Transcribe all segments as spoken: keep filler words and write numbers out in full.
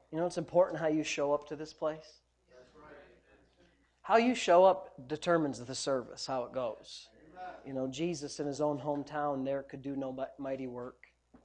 You know, it's important how you show up to this place. How you show up determines the service, how it goes. You know, Jesus in his own hometown there could do no mighty work.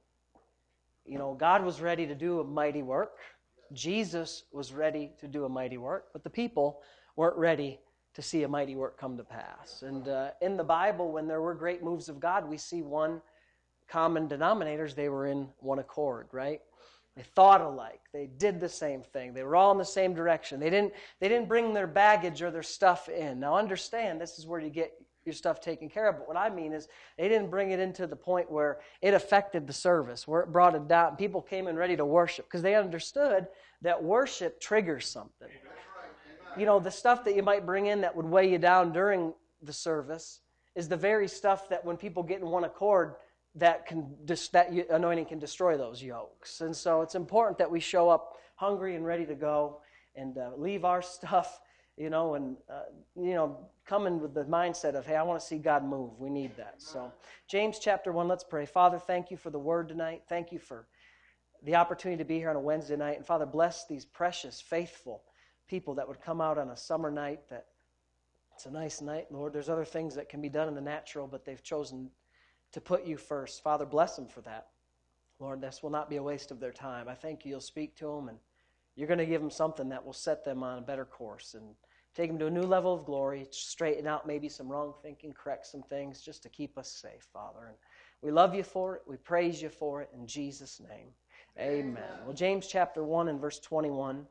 You know, God was ready to do a mighty work. Jesus was ready to do a mighty work, but the people weren't ready to see a mighty work come to pass. And uh, in the Bible, when there were great moves of God, we see one common denominators. They were in one accord, right? They thought alike. They did the same thing. They were all in the same direction. They didn't, they didn't bring their baggage or their stuff in. Now understand, this is where you get your stuff taken care of. But what I mean is they didn't bring it into the point where it affected the service, where it brought it down. People came in ready to worship because they understood that worship triggers something. You know, the stuff that you might bring in that would weigh you down during the service is the very stuff that when people get in one accord, that can that anointing can destroy those yokes. And so it's important that we show up hungry and ready to go and uh, leave our stuff, you know, and, uh, you know, come in with the mindset of, hey, I want to see God move. We need that. So James chapter one, let's pray. Father, thank you for the word tonight. Thank you for the opportunity to be here on a Wednesday night. And Father, bless these precious, faithful people that would come out on a summer night. That it's a nice night, Lord. There's other things that can be done in the natural, but they've chosen to put you first. Father, bless them for that. Lord, this will not be a waste of their time. I thank you. You'll speak to them, and you're going to give them something that will set them on a better course and take them to a new level of glory, straighten out maybe some wrong thinking, correct some things, just to keep us safe, Father. And we love you for it. We praise you for it. In Jesus' name, amen. Amen. Well, James chapter one and verse twenty-one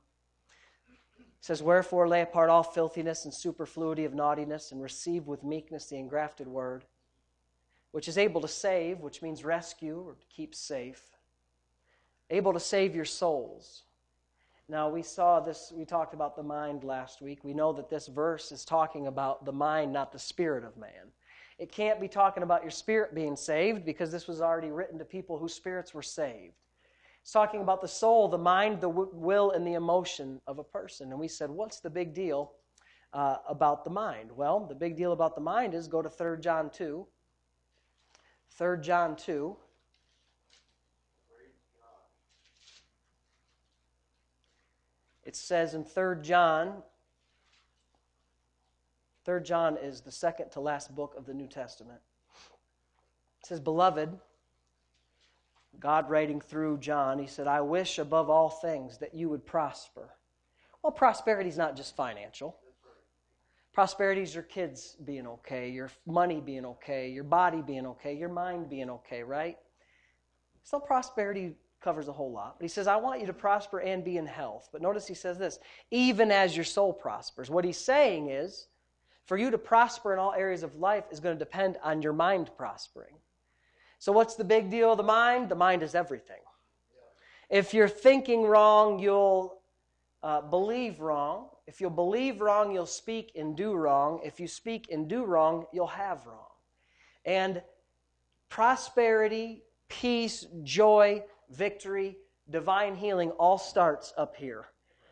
says, "Wherefore lay apart all filthiness and superfluity of naughtiness, and receive with meekness the engrafted word, which is able to save," which means rescue or to keep safe, able to save your souls. Now, we saw this, we talked about the mind last week. We know that this verse is talking about the mind, not the spirit of man. It can't be talking about your spirit being saved because this was already written to people whose spirits were saved. It's talking about the soul, the mind, the will, and the emotion of a person. And we said, what's the big deal uh, about the mind? Well, the big deal about the mind is go to Third John two. Third John two. It says in Third John, Third John is the second to last book of the New Testament. It says, "Beloved," God writing through John, he said, "I wish above all things that you would prosper." Well, prosperity is not just financial. Prosperity is your kids being okay, your money being okay, your body being okay, your mind being okay, right? So prosperity covers a whole lot. But he says, I want you to prosper and be in health. But notice he says this, even as your soul prospers. What he's saying is, for you to prosper in all areas of life is going to depend on your mind prospering. So what's the big deal of the mind? The mind is everything. If you're thinking wrong, you'll uh, believe wrong. If you'll believe wrong, you'll speak and do wrong. If you speak and do wrong, you'll have wrong. And prosperity, peace, joy, victory, divine healing all starts up here.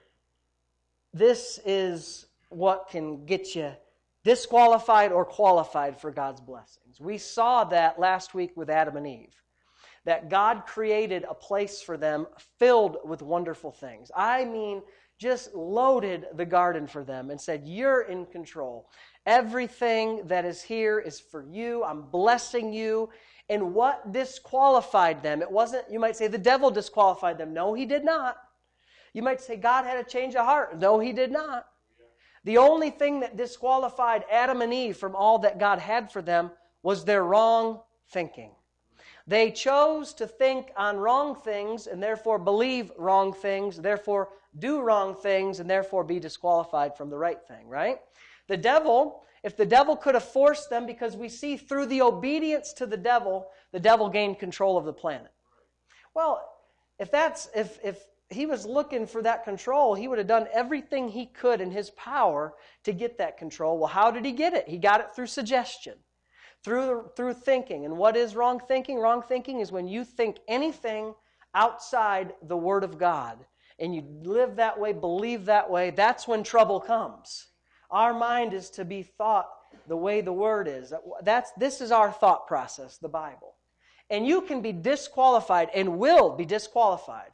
This is what can get you disqualified or qualified for God's blessings. We saw that last week with Adam and Eve, that God created a place for them filled with wonderful things. I mean, just loaded the garden for them and said, you're in control. Everything that is here is for you. I'm blessing you. And what disqualified them? It wasn't, you might say, the devil disqualified them. No, he did not. You might say, God had a change of heart. No, he did not. The only thing that disqualified Adam and Eve from all that God had for them was their wrong thinking. They chose to think on wrong things and therefore believe wrong things, therefore do wrong things, and therefore be disqualified from the right thing, right? The devil, if the devil could have forced them, because we see through the obedience to the devil, the devil gained control of the planet. Well, if that's if if he was looking for that control, he would have done everything he could in his power to get that control. Well, how did he get it? He got it through suggestion, through through thinking. And what is wrong thinking? Wrong thinking is when you think anything outside the Word of God, and you live that way, believe that way, that's when trouble comes. Our mind is to be thought the way the Word is. That's, this is our thought process, the Bible. And you can be disqualified and will be disqualified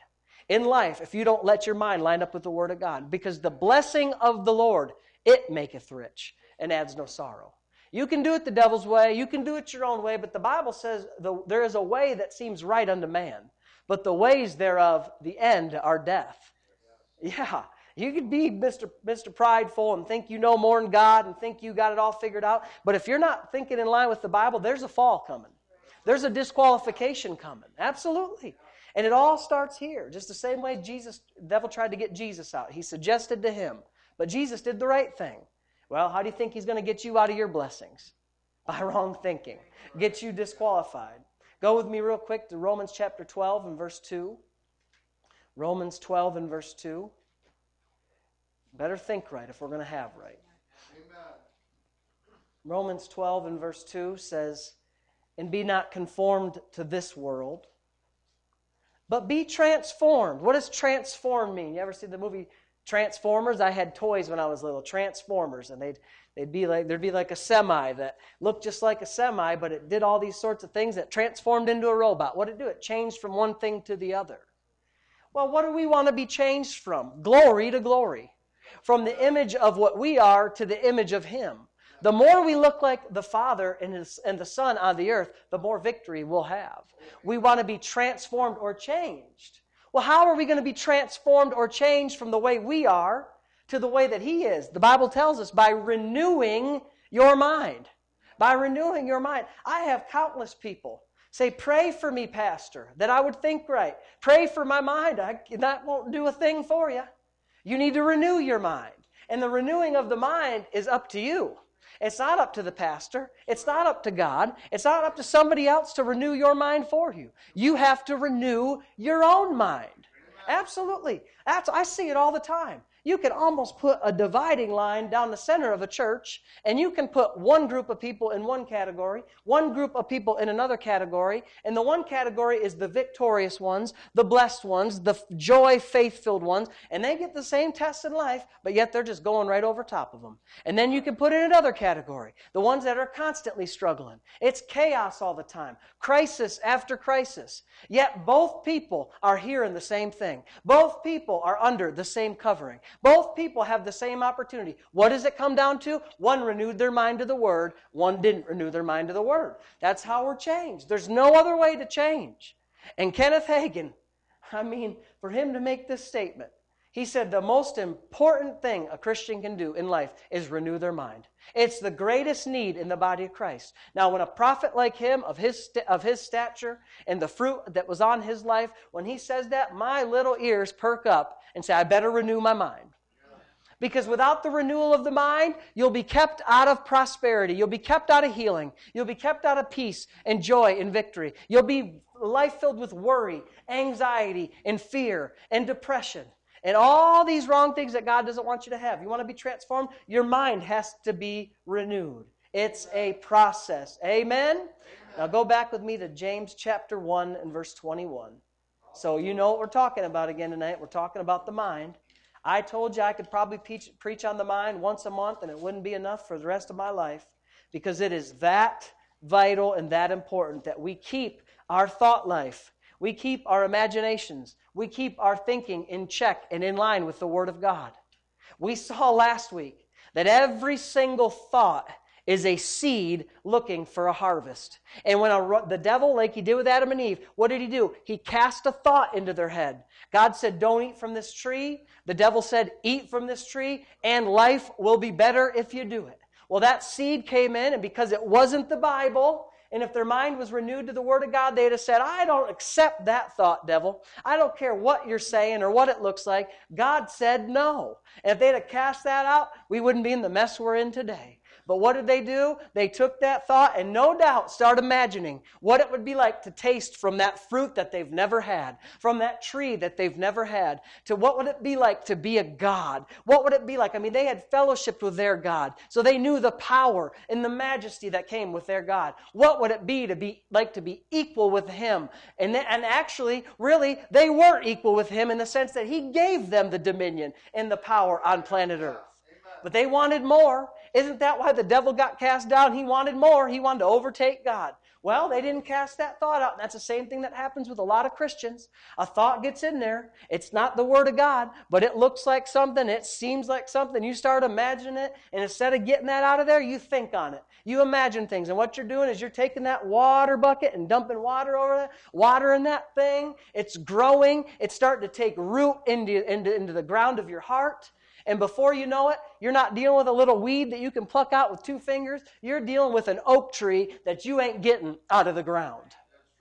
in life if you don't let your mind line up with the Word of God. Because the blessing of the Lord, it maketh rich and adds no sorrow. You can do it the devil's way. You can do it your own way. But the Bible says the, there is a way that seems right unto man, but the ways thereof, the end, are death. Yeah, you could be Mister Mister Prideful and think you know more than God and think you got it all figured out. But if you're not thinking in line with the Bible, there's a fall coming. There's a disqualification coming. Absolutely. And it all starts here. Just the same way Jesus, the devil tried to get Jesus out. He suggested to him. But Jesus did the right thing. Well, how do you think he's going to get you out of your blessings? By wrong thinking. Get you disqualified. Go with me real quick to Romans chapter twelve and verse two. Romans twelve and verse two. Better think right if we're going to have right. Amen. Romans twelve and verse two says, and be not conformed to this world, but be transformed. What does transform mean? You ever see the movie Transformers? I had toys when I was little, Transformers, and they'd they'd be like there'd be like a semi that looked just like a semi, but it did all these sorts of things that transformed into a robot. What did it do? It changed from one thing to the other. Well, what do we want to be changed from? Glory to glory. From the image of what we are to the image of Him. The more we look like the Father and, his, and the Son on the earth, the more victory we'll have. We want to be transformed or changed. Well, how are we going to be transformed or changed from the way we are to the way that He is? The Bible tells us by renewing your mind. By renewing your mind. I have countless people say, pray for me, Pastor, that I would think right. Pray for my mind. I, that won't do a thing for you. You need to renew your mind. And the renewing of the mind is up to you. It's not up to the pastor. It's not up to God. It's not up to somebody else to renew your mind for you. You have to renew your own mind. Absolutely. That's, I see it all the time. You can almost put a dividing line down the center of a church, and you can put one group of people in one category, one group of people in another category, and the one category is the victorious ones, the blessed ones, the joy, faith-filled ones, and they get the same tests in life, but yet they're just going right over top of them. And then you can put in another category, the ones that are constantly struggling. It's chaos all the time, crisis after crisis. Yet both people are hearing the same thing. Both people are under the same covering. Both people have the same opportunity. What does it come down to? One renewed their mind to the Word. One didn't renew their mind to the Word. That's how we're changed. There's no other way to change. And Kenneth Hagin, I mean, for him to make this statement, he said the most important thing a Christian can do in life is renew their mind. It's the greatest need in the body of Christ. Now, when a prophet like him, of his, of his stature, and the fruit that was on his life, when he says that, my little ears perk up and say, I better renew my mind. Because without the renewal of the mind, you'll be kept out of prosperity. You'll be kept out of healing. You'll be kept out of peace and joy and victory. You'll be life filled with worry, anxiety, and fear, and depression. And all these wrong things that God doesn't want you to have. You want to be transformed? Your mind has to be renewed. It's a process. Amen? Amen. Now go back with me to James chapter one and verse twenty-one. So you know what we're talking about again tonight. We're talking about the mind. I told you I could probably preach, preach on the mind once a month and it wouldn't be enough for the rest of my life, because it is that vital and that important that we keep our thought life. We keep our imaginations. We keep our thinking in check and in line with the Word of God. We saw last week that every single thought is a seed looking for a harvest. And when a, the devil, like he did with Adam and Eve, what did he do? He cast a thought into their head. God said, don't eat from this tree. The devil said, eat from this tree, and life will be better if you do it. Well, that seed came in, and because it wasn't the Bible, and if their mind was renewed to the Word of God, they'd have said, I don't accept that thought, devil. I don't care what you're saying or what it looks like. God said no. And if they'd have cast that out, we wouldn't be in the mess we're in today. But what did they do? They took that thought and no doubt started imagining what it would be like to taste from that fruit that they've never had, from that tree that they've never had, to what would it be like to be a God? What would it be like? I mean, they had fellowshiped with their God, so they knew the power and the majesty that came with their God. What would it be to be like to be equal with Him? And, th- and actually, really, they were equal with Him in the sense that He gave them the dominion and the power on planet Earth. But they wanted more. Isn't that why the devil got cast down? He wanted more. He wanted to overtake God. Well, they didn't cast that thought out. And that's the same thing that happens with a lot of Christians. A thought gets in there. It's not the Word of God, but it looks like something. It seems like something. You start imagining it, and instead of getting that out of there, you think on it. You imagine things. And what you're doing is you're taking that water bucket and dumping water over that, water in that thing. It's growing. It's starting to take root into, into, into the ground of your heart. And before you know it, you're not dealing with a little weed that you can pluck out with two fingers. You're dealing with an oak tree that you ain't getting out of the ground.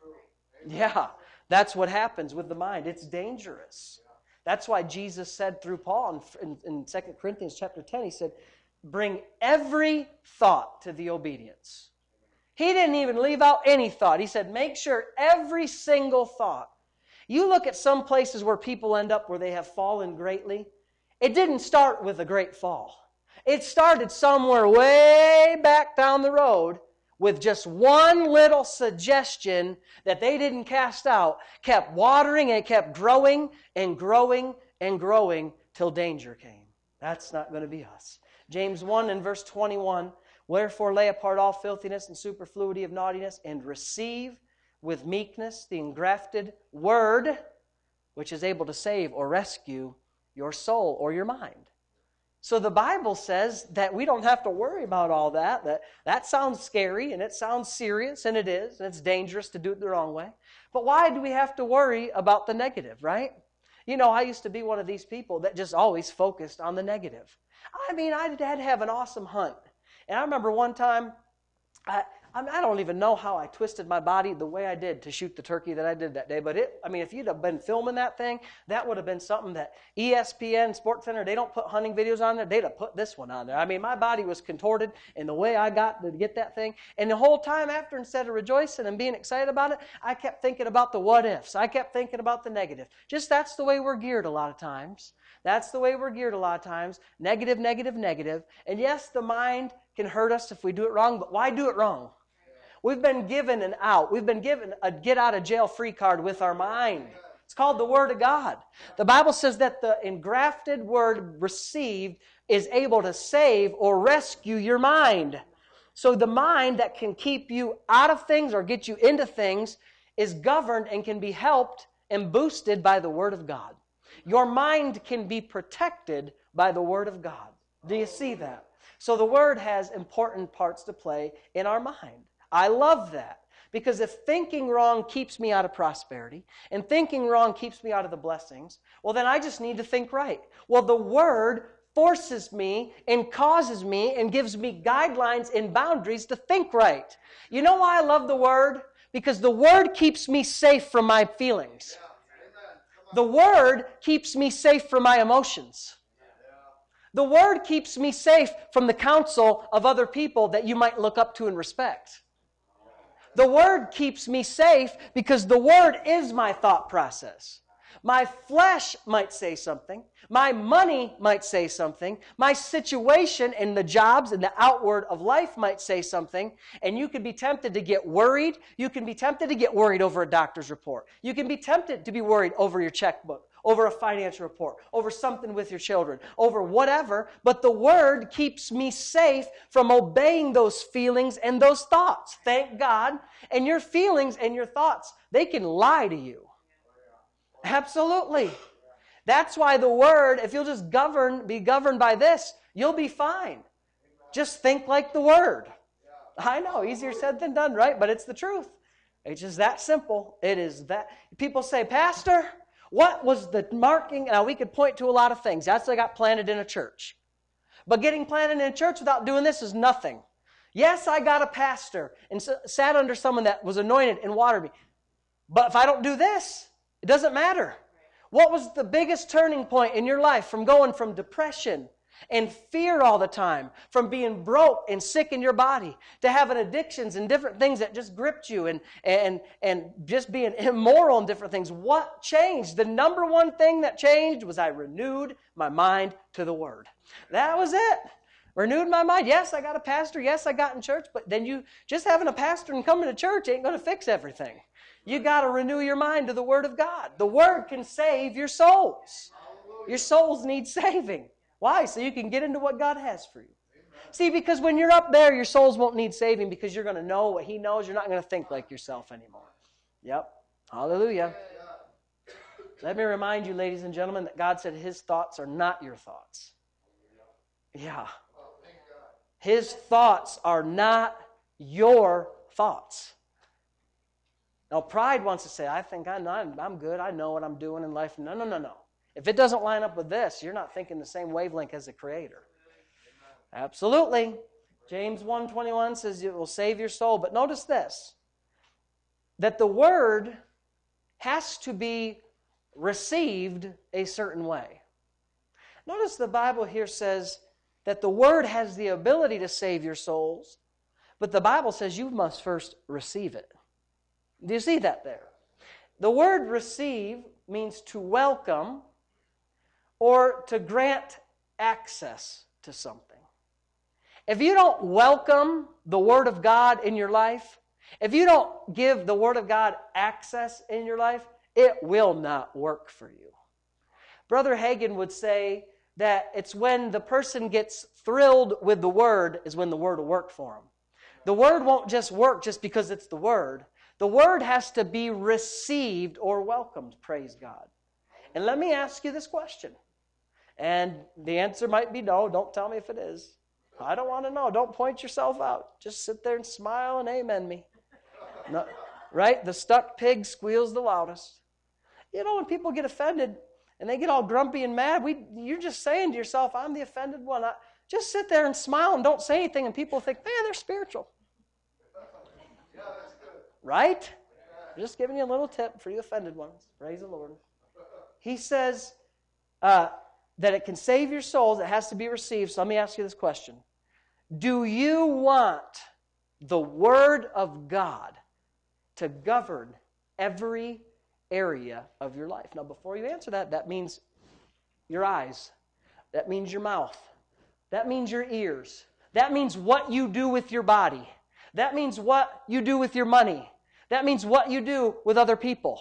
Yeah, that's what happens with the mind. It's dangerous. That's why Jesus said through Paul in, in, in Second Corinthians chapter ten, he said, bring every thought to the obedience. He didn't even leave out any thought. He said, make sure every single thought. You look at some places where people end up where they have fallen greatly. It didn't start with a great fall. It started somewhere way back down the road with just one little suggestion that they didn't cast out, kept watering and it kept growing and growing and growing till danger came. That's not going to be us. James one and verse twenty-one, wherefore lay apart all filthiness and superfluity of naughtiness and receive with meekness the engrafted word, which is able to save or rescue your soul or your mind. So the Bible says that we don't have to worry about all that. That, that sounds scary and it sounds serious, and it is, and it's dangerous to do it the wrong way. But why do we have to worry about the negative, right? You know, I used to be one of these people that just always focused on the negative. I mean, I had to have an awesome hunt. And I remember one time, I, I don't even know how I twisted my body the way I did to shoot the turkey that I did that day. But it, I mean, if you'd have been filming that thing, that would have been something that E S P N, Sports Center, they don't put hunting videos on there. They'd have put this one on there. I mean, my body was contorted in the way I got to get that thing. And the whole time after, instead of rejoicing and being excited about it, I kept thinking about the what ifs. I kept thinking about the negative. Just that's the way we're geared a lot of times. That's the way we're geared a lot of times. Negative, negative, negative. And yes, the mind can hurt us if we do it wrong, but why do it wrong? We've been given an out. We've been given a get-out-of-jail-free card with our mind. It's called the Word of God. The Bible says that the engrafted word received is able to save or rescue your mind. So the mind that can keep you out of things or get you into things is governed and can be helped and boosted by the Word of God. Your mind can be protected by the Word of God. Do you see that? So the Word has important parts to play in our mind. I love that, because if thinking wrong keeps me out of prosperity and thinking wrong keeps me out of the blessings, well, then I just need to think right. Well, the Word forces me and causes me and gives me guidelines and boundaries to think right. You know why I love the Word? Because the Word keeps me safe from my feelings. The Word keeps me safe from my emotions. The Word keeps me safe from the counsel of other people that you might look up to and respect. The Word keeps me safe because the Word is my thought process. My flesh might say something. My money might say something. My situation and the jobs and the outward of life might say something. And you can be tempted to get worried. You can be tempted to get worried over a doctor's report. You can be tempted to be worried over your checkbook, over a financial report, over something with your children, over whatever. But the Word keeps me safe from obeying those feelings and those thoughts. Thank God. And your feelings and your thoughts, they can lie to you. Absolutely. That's why the Word, if you'll just govern, be governed by this, you'll be fine. Just think like the Word. I know, easier said than done, right? But it's the truth. It's just that simple. It is that. People say, Pastor, what was the marking? Now, we could point to a lot of things. That's I got planted in a church. But getting planted in a church without doing this is nothing. Yes, I got a pastor and sat under someone that was anointed and watered me. But if I don't do this, it doesn't matter. What was the biggest turning point in your life from going from depression and fear all the time, from being broke and sick in your body, to having addictions and different things that just gripped you, and, and, and just being immoral and different things? What changed? The number one thing that changed was I renewed my mind to the Word. That was it. Renewed my mind. Yes, I got a pastor. Yes, I got in church. But then you just having a pastor and coming to church ain't going to fix everything. You got to renew your mind to the Word of God. The Word can save your souls. Your souls need saving. Why? So you can get into what God has for you. See, because when you're up there, your souls won't need saving because you're going to know what He knows. You're not going to think like yourself anymore. Yep. Hallelujah. Let me remind you, ladies and gentlemen, that God said His thoughts are not your thoughts. Yeah. His thoughts are not your thoughts. Now, pride wants to say, I think I know, I'm, I'm good. I know what I'm doing in life. No, no, no, no. If it doesn't line up with this, you're not thinking the same wavelength as the Creator. Absolutely. James one twenty-one says it will save your soul. But notice this, that the Word has to be received a certain way. Notice the Bible here says that the Word has the ability to save your souls, but the Bible says you must first receive it. Do you see that there? The word receive means to welcome or to grant access to something. If you don't welcome the Word of God in your life, if you don't give the Word of God access in your life, it will not work for you. Brother Hagin would say that it's when the person gets thrilled with the Word is when the Word will work for them. The Word won't just work just because it's the Word. The Word has to be received or welcomed, praise God. And let me ask you this question. And the answer might be no. Don't tell me if it is. I don't want to know. Don't point yourself out. Just sit there and smile and amen me. No, right? The stuck pig squeals the loudest. You know, when people get offended and they get all grumpy and mad, we, you're just saying to yourself, I'm the offended one. I, just sit there and smile and don't say anything, and people think, man, they're spiritual. Right? I'm just giving you a little tip for you offended ones. Praise the Lord. He says uh, that it can save your souls. It has to be received. So let me ask you this question. Do you want the Word of God to govern every area of your life? Now, before you answer that, that means your eyes. That means your mouth. That means your ears. That means what you do with your body. That means what you do with your money. That means what you do with other people.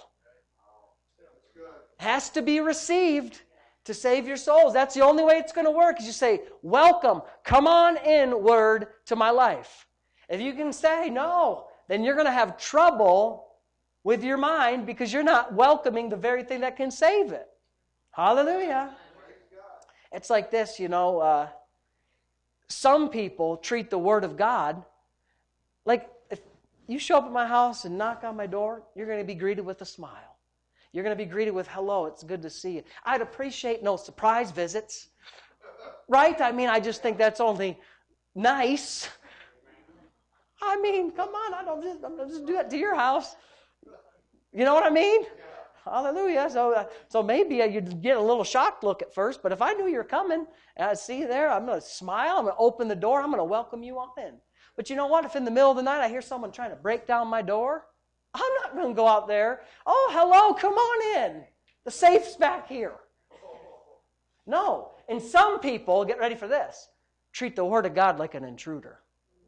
Has to be received to save your souls. That's the only way it's going to work, is you say, welcome, come on in, Word, to my life. If you can say no, then you're going to have trouble with your mind because you're not welcoming the very thing that can save it. Hallelujah. It's like this, you know, uh, some people treat the Word of God like, if you show up at my house and knock on my door, you're going to be greeted with a smile. You're going to be greeted with, hello, it's good to see you. I'd appreciate no surprise visits. Right? I mean, I just think that's only nice. I mean, come on, I don't just, I'm just do that to your house. You know what I mean? Hallelujah. So, uh, so maybe uh, you'd get a little shocked look at first, but if I knew you were coming and I see you there, I'm going to smile, I'm going to open the door, I'm going to welcome you on in. But you know what? If in the middle of the night I hear someone trying to break down my door, I'm not going to go out there. Oh, hello, come on in. The safe's back here. No. And some people, get ready for this, treat the Word of God like an intruder.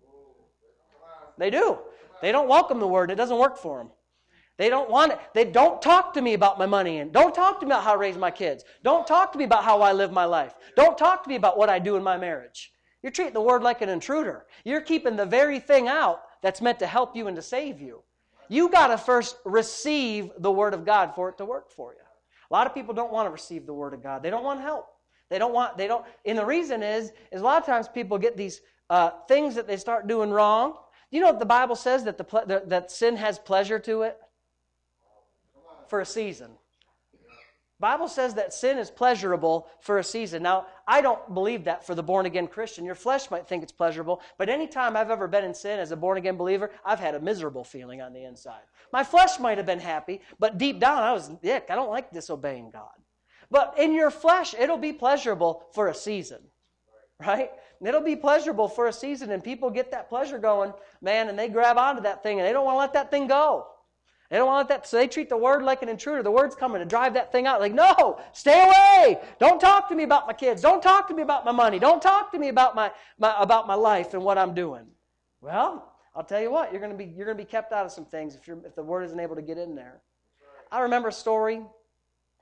They do. They don't welcome the Word. It doesn't work for them. They don't want it. They don't talk to me about my money and don't talk to me about how I raise my kids. Don't talk to me about how I live my life. Don't talk to me about what I do in my marriage. You're treating the Word like an intruder. You're keeping the very thing out that's meant to help you and to save you. You got to first receive the Word of God for it to work for you. A lot of people don't want to receive the Word of God. They don't want help. They don't want, they don't, and the reason is, is a lot of times people get these uh, things that they start doing wrong. You know what the Bible says, that, the ple- that sin has pleasure to it? For a season. Bible says that sin is pleasurable for a season. Now, I don't believe that for the born-again Christian. Your flesh might think it's pleasurable, but any time I've ever been in sin as a born-again believer, I've had a miserable feeling on the inside. My flesh might have been happy, but deep down I was, ick, I don't like disobeying God. But in your flesh, it'll be pleasurable for a season, right? It'll be pleasurable for a season, and people get that pleasure going, man, and they grab onto that thing, and they don't want to let that thing go. They don't want that, so they treat the Word like an intruder. The Word's coming to drive that thing out. Like, no, stay away. Don't talk to me about my kids. Don't talk to me about my money. Don't talk to me about my, my about my life and what I'm doing. Well, I'll tell you what, you're going to be you're going to be kept out of some things if you're if the Word isn't able to get in there. I remember a story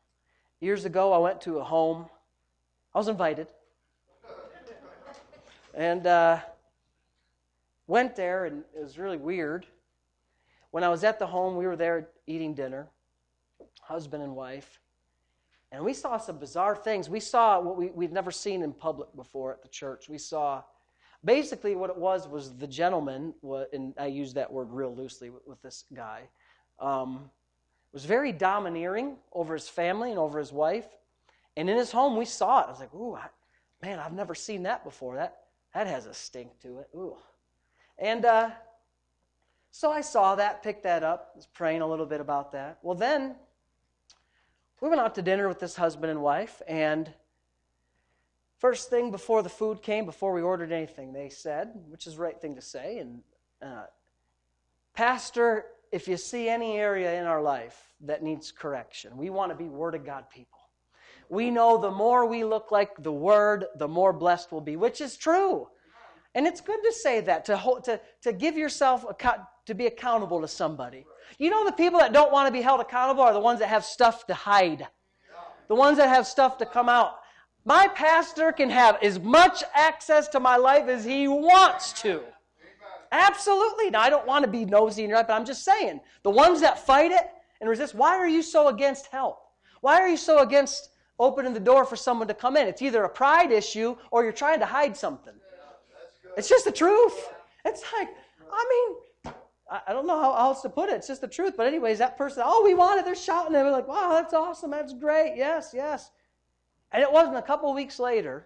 years ago. I went to a home. I was invited. And uh, went there, and it was really weird. When I was at the home, we were there eating dinner, husband and wife, and we saw some bizarre things. We saw what we, we'd never seen in public before at the church. We saw, basically what it was was the gentleman, and I use that word real loosely with, with this guy, um, was very domineering over his family and over his wife. And in his home, we saw it. I was like, ooh, I, man, I've never seen that before. That that has a stink to it. Ooh. And uh, so I saw that, picked that up, was praying a little bit about that. Well, then we went out to dinner with this husband and wife, and first thing before the food came, before we ordered anything, they said, which is the right thing to say, and uh, Pastor, if you see any area in our life that needs correction, we want to be Word of God people. We know the more we look like the Word, the more blessed we'll be, which is true. And it's good to say that, to hold, to, to give yourself, a, to be accountable to somebody. You know the people that don't want to be held accountable are the ones that have stuff to hide. The ones that have stuff to come out. My pastor can have as much access to my life as he wants to. Absolutely. Now, I don't want to be nosy in your life, but I'm just saying, the ones that fight it and resist, why are you so against help? Why are you so against opening the door for someone to come in? It's either a pride issue or you're trying to hide something. It's just the truth. It's like, I mean, I don't know how else to put it. It's just the truth. But anyways, that person, oh, we want it. They're shouting. They're like, wow, that's awesome. That's great. Yes, yes. And it wasn't a couple weeks later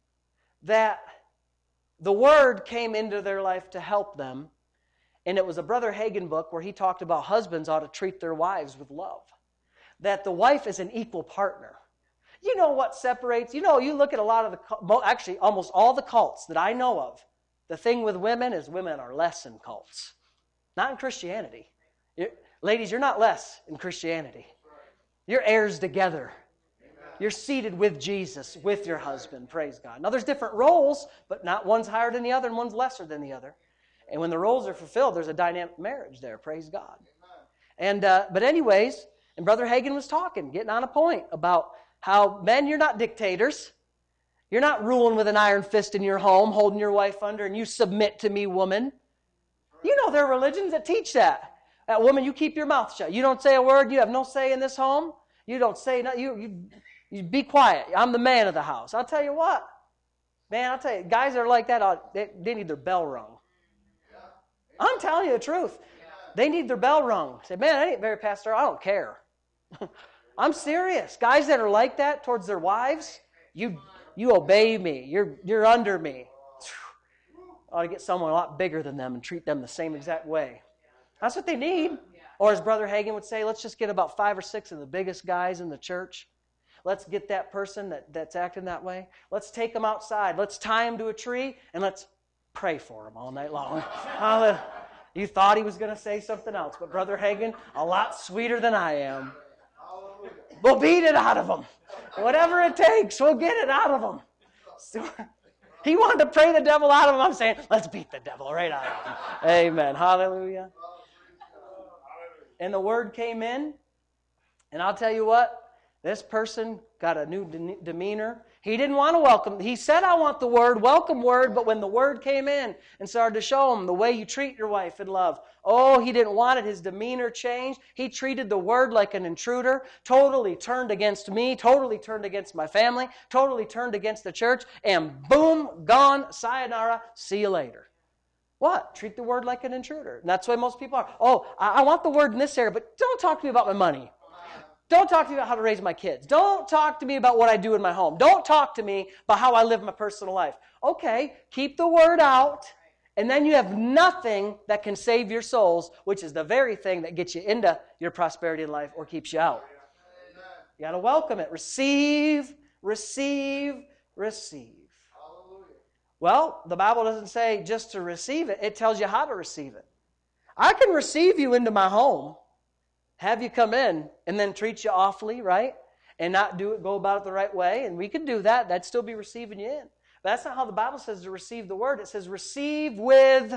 that the Word came into their life to help them. And it was a Brother Hagin book where he talked about husbands ought to treat their wives with love. That the wife is an equal partner. You know what separates? You know, you look at a lot of the, actually almost all the cults that I know of. The thing with women is women are less in cults. Not in Christianity. You're, ladies, you're not less in Christianity. You're heirs together. You're seated with Jesus, with your husband. Praise God. Now, there's different roles, but not one's higher than the other and one's lesser than the other. And when the roles are fulfilled, there's a dynamic marriage there. Praise God. And uh, but anyways, and Brother Hagin was talking, getting on a point about how, men, you're not dictators. You're not ruling with an iron fist in your home, holding your wife under, and you submit to me, woman. You know there are religions that teach that. That woman, you keep your mouth shut. You don't say a word. You have no say in this home. You don't say nothing. You, you, you be quiet. I'm the man of the house. I'll tell you what. Man, I'll tell you, guys that are like that, they, they need their bell rung. I'm telling you the truth. They need their bell rung. Say, man, I ain't very pastor. I don't care. I'm serious. Guys that are like that towards their wives, you you obey me. You're you're under me. I ought to get someone a lot bigger than them and treat them the same exact way. That's what they need. Or as Brother Hagin would say, let's just get about five or six of the biggest guys in the church. Let's get that person that, that's acting that way. Let's take them outside. Let's tie them to a tree and let's pray for them all night long. You thought he was going to say something else, but Brother Hagin, a lot sweeter than I am. We'll beat it out of them. Whatever it takes, we'll get it out of them. So, he wanted to pray the devil out of him. I'm saying, let's beat the devil right out of him. Amen. Hallelujah. And the Word came in, and I'll tell you what, this person got a new de- demeanor. He didn't want to welcome. He said, I want the Word, welcome Word, but when the Word came in and started to show him the way you treat your wife in love, oh, he didn't want it. His demeanor changed. He treated the Word like an intruder, totally turned against me, totally turned against my family, totally turned against the church, and boom, gone, sayonara, see you later. What? Treat the Word like an intruder. And that's the way most people are. Oh, I, I want the Word in this area, but don't talk to me about my money. Don't talk to me about how to raise my kids. Don't talk to me about what I do in my home. Don't talk to me about how I live my personal life. Okay, keep the Word out, and then you have nothing that can save your souls, which is the very thing that gets you into your prosperity in life or keeps you out. You got to welcome it. Receive, receive, receive. Well, the Bible doesn't say just to receive it. It tells you how to receive it. I can receive you into my home, have you come in, and then treat you awfully, right? And not do it, go about it the right way. And we can do that. That'd still be receiving you in. But that's not how the Bible says to receive the Word. It says receive with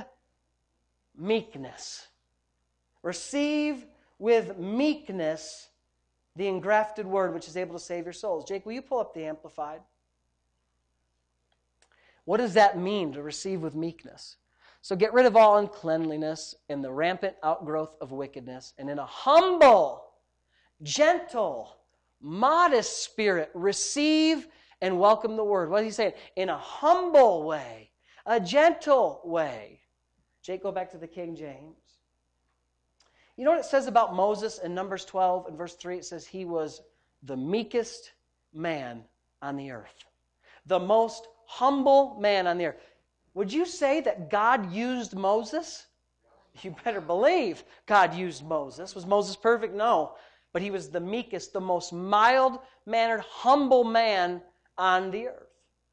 meekness. Receive with meekness the engrafted Word which is able to save your souls. Jake, will you pull up the Amplified? What does that mean to receive with meekness? So get rid of all uncleanliness and the rampant outgrowth of wickedness, and in a humble, gentle, modest spirit, receive and welcome the word. What is he saying? In a humble way, a gentle way. Jake, go back to the King James. You know what it says about Moses in Numbers twelve and verse three? It says he was the meekest man on the earth. The most humble man on the earth. Would you say that God used Moses? You better believe God used Moses. Was Moses perfect? No. But he was the meekest, the most mild-mannered, humble man on the earth.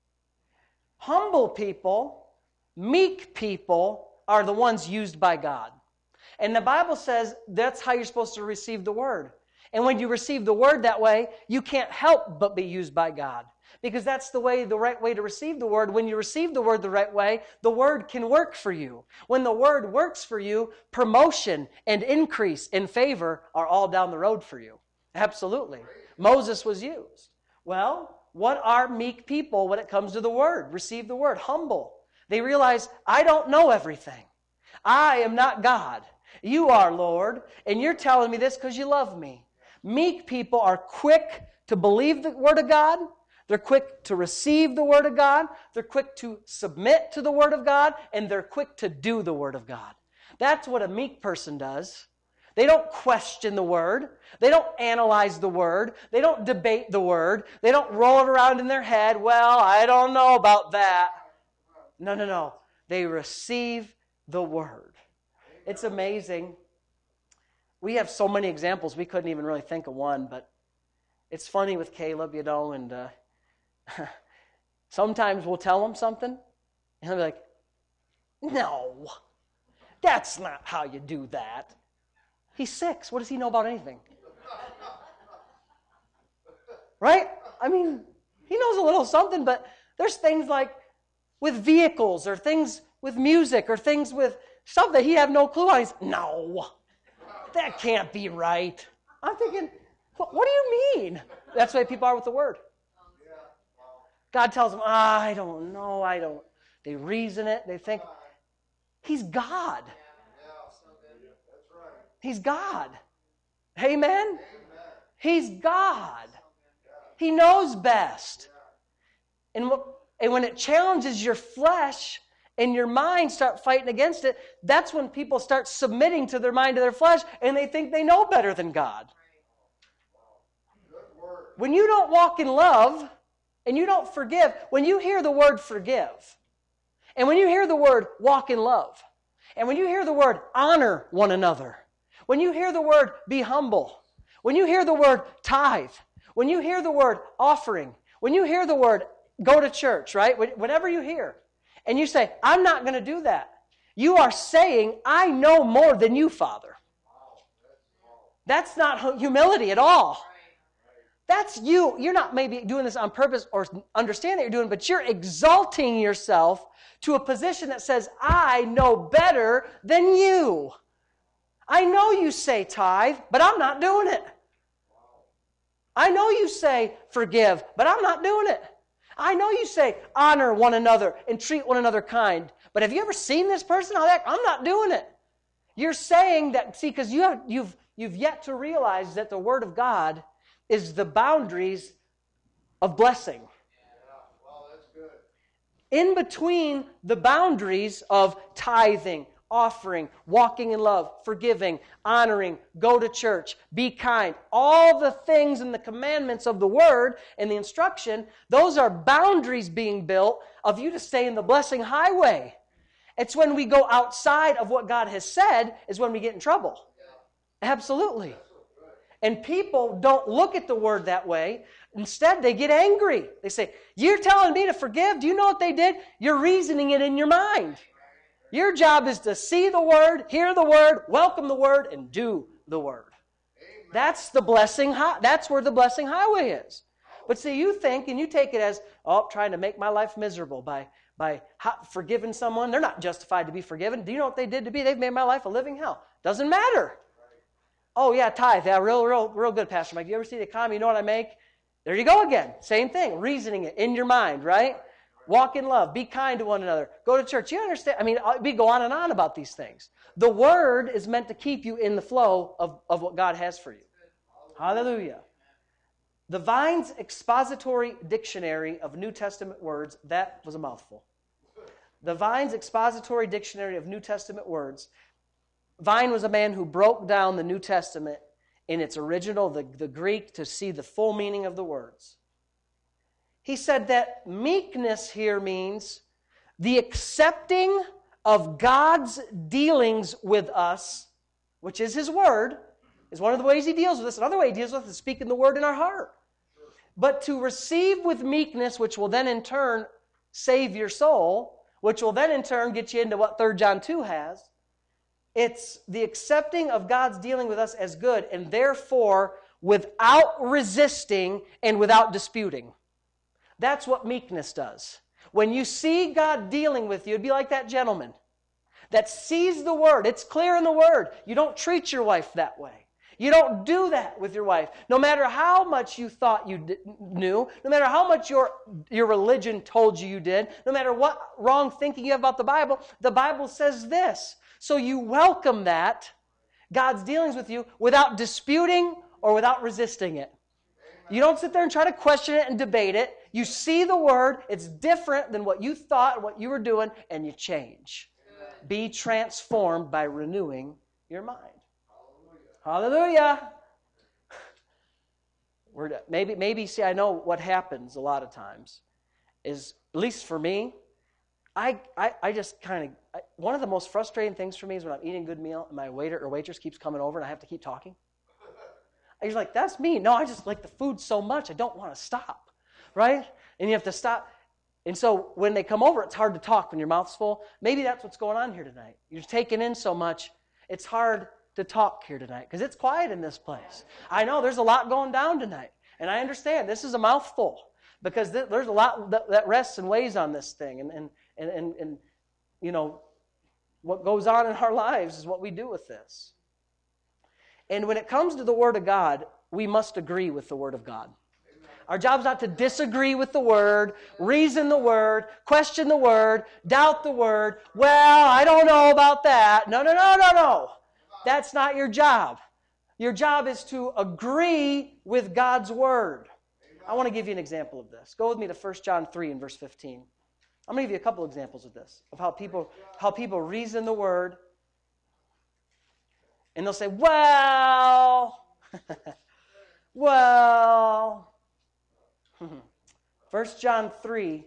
Humble people, meek people, are the ones used by God. And the Bible says that's how you're supposed to receive the word. And when you receive the word that way, you can't help but be used by God. Because that's the way, the right way to receive the word. When you receive the word the right way, the word can work for you. When the word works for you, promotion and increase in favor are all down the road for you. Absolutely. Moses was used. Well, what are meek people when it comes to the word? Receive the word. Humble. They realize, I don't know everything. I am not God. You are, Lord, and you're telling me this because you love me. Meek people are quick to believe the word of God. They're quick to receive the word of God. They're quick to submit to the word of God. And they're quick to do the word of God. That's what a meek person does. They don't question the word. They don't analyze the word. They don't debate the word. They don't roll it around in their head. Well, I don't know about that. No, no, no. They receive the word. It's amazing. We have so many examples. We couldn't even really think of one, but it's funny with Caleb, you know, and uh, sometimes we'll tell him something, and he'll be like, no, that's not how you do that. He's six. What does he know about anything? Right? I mean, he knows a little something, but there's things like with vehicles or things with music or things with stuff that he have no clue on. He's, no, that can't be right. I'm thinking, what, what do you mean? That's the way people are with the word. God tells them, ah, I don't know, I don't. They reason it. They think, he's God. He's God. Amen? He's God. He knows best. And, what, and when it challenges your flesh and your mind start fighting against it, that's when people start submitting to their mind, to their flesh, and they think they know better than God. When you don't walk in love and you don't forgive, when you hear the word forgive, and when you hear the word walk in love, and when you hear the word honor one another, when you hear the word be humble, when you hear the word tithe, when you hear the word offering, when you hear the word go to church, right? Whatever you hear, and you say, I'm not going to do that, you are saying, I know more than you, Father. That's not humility at all. That's you. You're not maybe doing this on purpose or understand that you're doing, but you're exalting yourself to a position that says, I know better than you. I know you say tithe, but I'm not doing it. I know you say forgive, but I'm not doing it. I know you say honor one another and treat one another kind, but have you ever seen this person? I'm not doing it. You're saying that, see, because you have, you've, you've yet to realize that the Word of God is the boundaries of blessing. Yeah, well, that's good. In between the boundaries of tithing, offering, walking in love, forgiving, honoring, go to church, be kind, all the things in the commandments of the Word and the instruction, those are boundaries being built of you to stay in the blessing highway. It's when we go outside of what God has said is when we get in trouble. Absolutely. And people don't look at the Word that way. Instead, they get angry. They say, you're telling me to forgive? Do you know what they did? You're reasoning it in your mind. Your job is to see the Word, hear the Word, welcome the Word, and do the Word. Amen. That's the blessing. That's where the blessing highway is. But see, you think and you take it as, oh, trying to make my life miserable by, by forgiving someone. They're not justified to be forgiven. Do you know what they did to be? They've made my life a living hell. Doesn't matter. Oh, yeah, tithe. Yeah, real, real, real good, Pastor Mike. You ever see the economy? You know what I make? There you go again. Same thing. Reasoning it in your mind, right? Walk in love. Be kind to one another. Go to church. You understand? I mean, we go on and on about these things. The Word is meant to keep you in the flow of, of what God has for you. Hallelujah. The Vine's Expository Dictionary of New Testament Words, that was a mouthful. The Vine's Expository Dictionary of New Testament Words. Vine was a man who broke down the New Testament in its original, the, the Greek, to see the full meaning of the words. He said that meekness here means the accepting of God's dealings with us, which is His Word, is one of the ways He deals with us. Another way He deals with us is speaking the Word in our heart. But to receive with meekness, which will then in turn save your soul, which will then in turn get you into what Third John two has, it's the accepting of God's dealing with us as good, and therefore without resisting and without disputing. That's what meekness does. When you see God dealing with you, it'd be like that gentleman that sees the Word. It's clear in the Word. You don't treat your wife that way. You don't do that with your wife. No matter how much you thought you did, knew, no matter how much your, your religion told you you did, no matter what wrong thinking you have about the Bible, the Bible says this. So you welcome that, God's dealings with you, without disputing or without resisting it. You don't sit there and try to question it and debate it. You see the Word, it's different than what you thought, what you were doing, and you change. Be transformed by renewing your mind. Hallelujah. We're, maybe, maybe, see, I know what happens a lot of times is, at least for me, I, I, I just kind of, one of the most frustrating things for me is when I'm eating a good meal and my waiter or waitress keeps coming over and I have to keep talking. He's like, that's me. No, I just like the food so much, I don't want to stop, right? And you have to stop. And so when they come over, it's hard to talk when your mouth's full. Maybe that's what's going on here tonight. You're taking in so much, it's hard to talk here tonight because it's quiet in this place. I know there's a lot going down tonight, and I understand this is a mouthful because th- there's a lot that, that rests and weighs on this thing, and, and, and, and, and, you know, what goes on in our lives is what we do with this. And when it comes to the Word of God, we must agree with the Word of God. Our job's not to disagree with the Word, reason the Word, question the Word, doubt the Word. Well, I don't know about that. No, no, no, no, no. That's not your job. Your job is to agree with God's Word. I want to give you an example of this. Go with me to First John three and verse fifteen. I'm going to give you a couple examples of this, of how people, how people reason the Word. And they'll say, well, well. First John three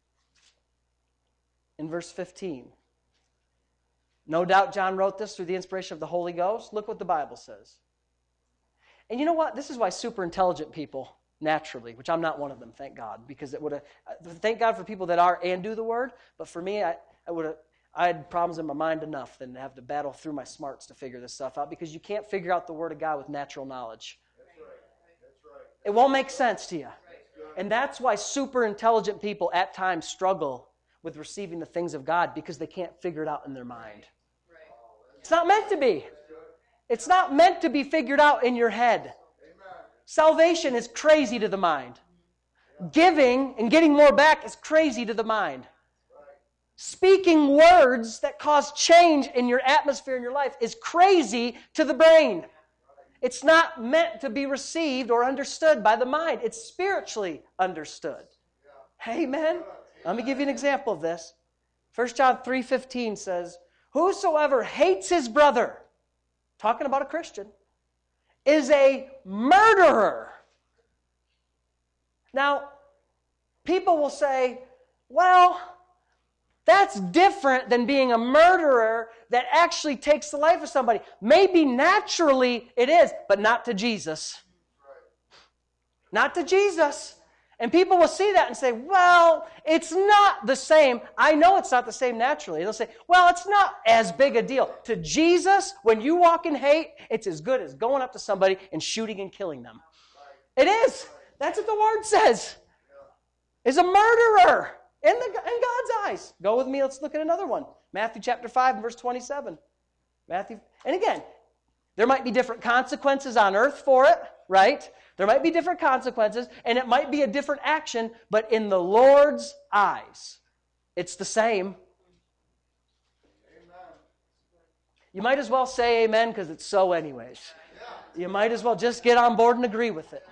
in verse fifteen. No doubt John wrote this through the inspiration of the Holy Ghost. Look what the Bible says. And you know what? This is why super intelligent people, naturally, which I'm not one of them, thank God, because it would have, thank God for people that are and do the Word, but for me, I, I would have, I had problems in my mind enough than to have to battle through my smarts to figure this stuff out, because you can't figure out the Word of God with natural knowledge. That's right. That's right. It won't make sense to you. And that's why super intelligent people at times struggle with receiving the things of God, because they can't figure it out in their mind. It's not meant to be. It's not meant to be figured out in your head. Salvation is crazy to the mind. Giving and getting more back is crazy to the mind. Speaking words that cause change in your atmosphere in your life is crazy to the brain. It's not meant to be received or understood by the mind. It's spiritually understood. Amen? Let me give you an example of this. First John three fifteen says, whosoever hates his brother, talking about a Christian, is a murderer. Now, people will say, well, that's different than being a murderer that actually takes the life of somebody. Maybe naturally it is, but not to Jesus. Not to Jesus. And people will see that and say, well, it's not the same. I know it's not the same naturally. They'll say, well, it's not as big a deal. To Jesus, when you walk in hate, it's as good as going up to somebody and shooting and killing them. It is. That's what the Word says. Is a murderer in, the, in God's eyes. Go with me. Let's look at another one. Matthew chapter five and verse twenty-seven. Matthew. And again, there might be different consequences on earth for it, right? There might be different consequences, and it might be a different action, but in the Lord's eyes, it's the same. Amen. You might as well say amen because it's so anyways. You might as well just get on board and agree with it.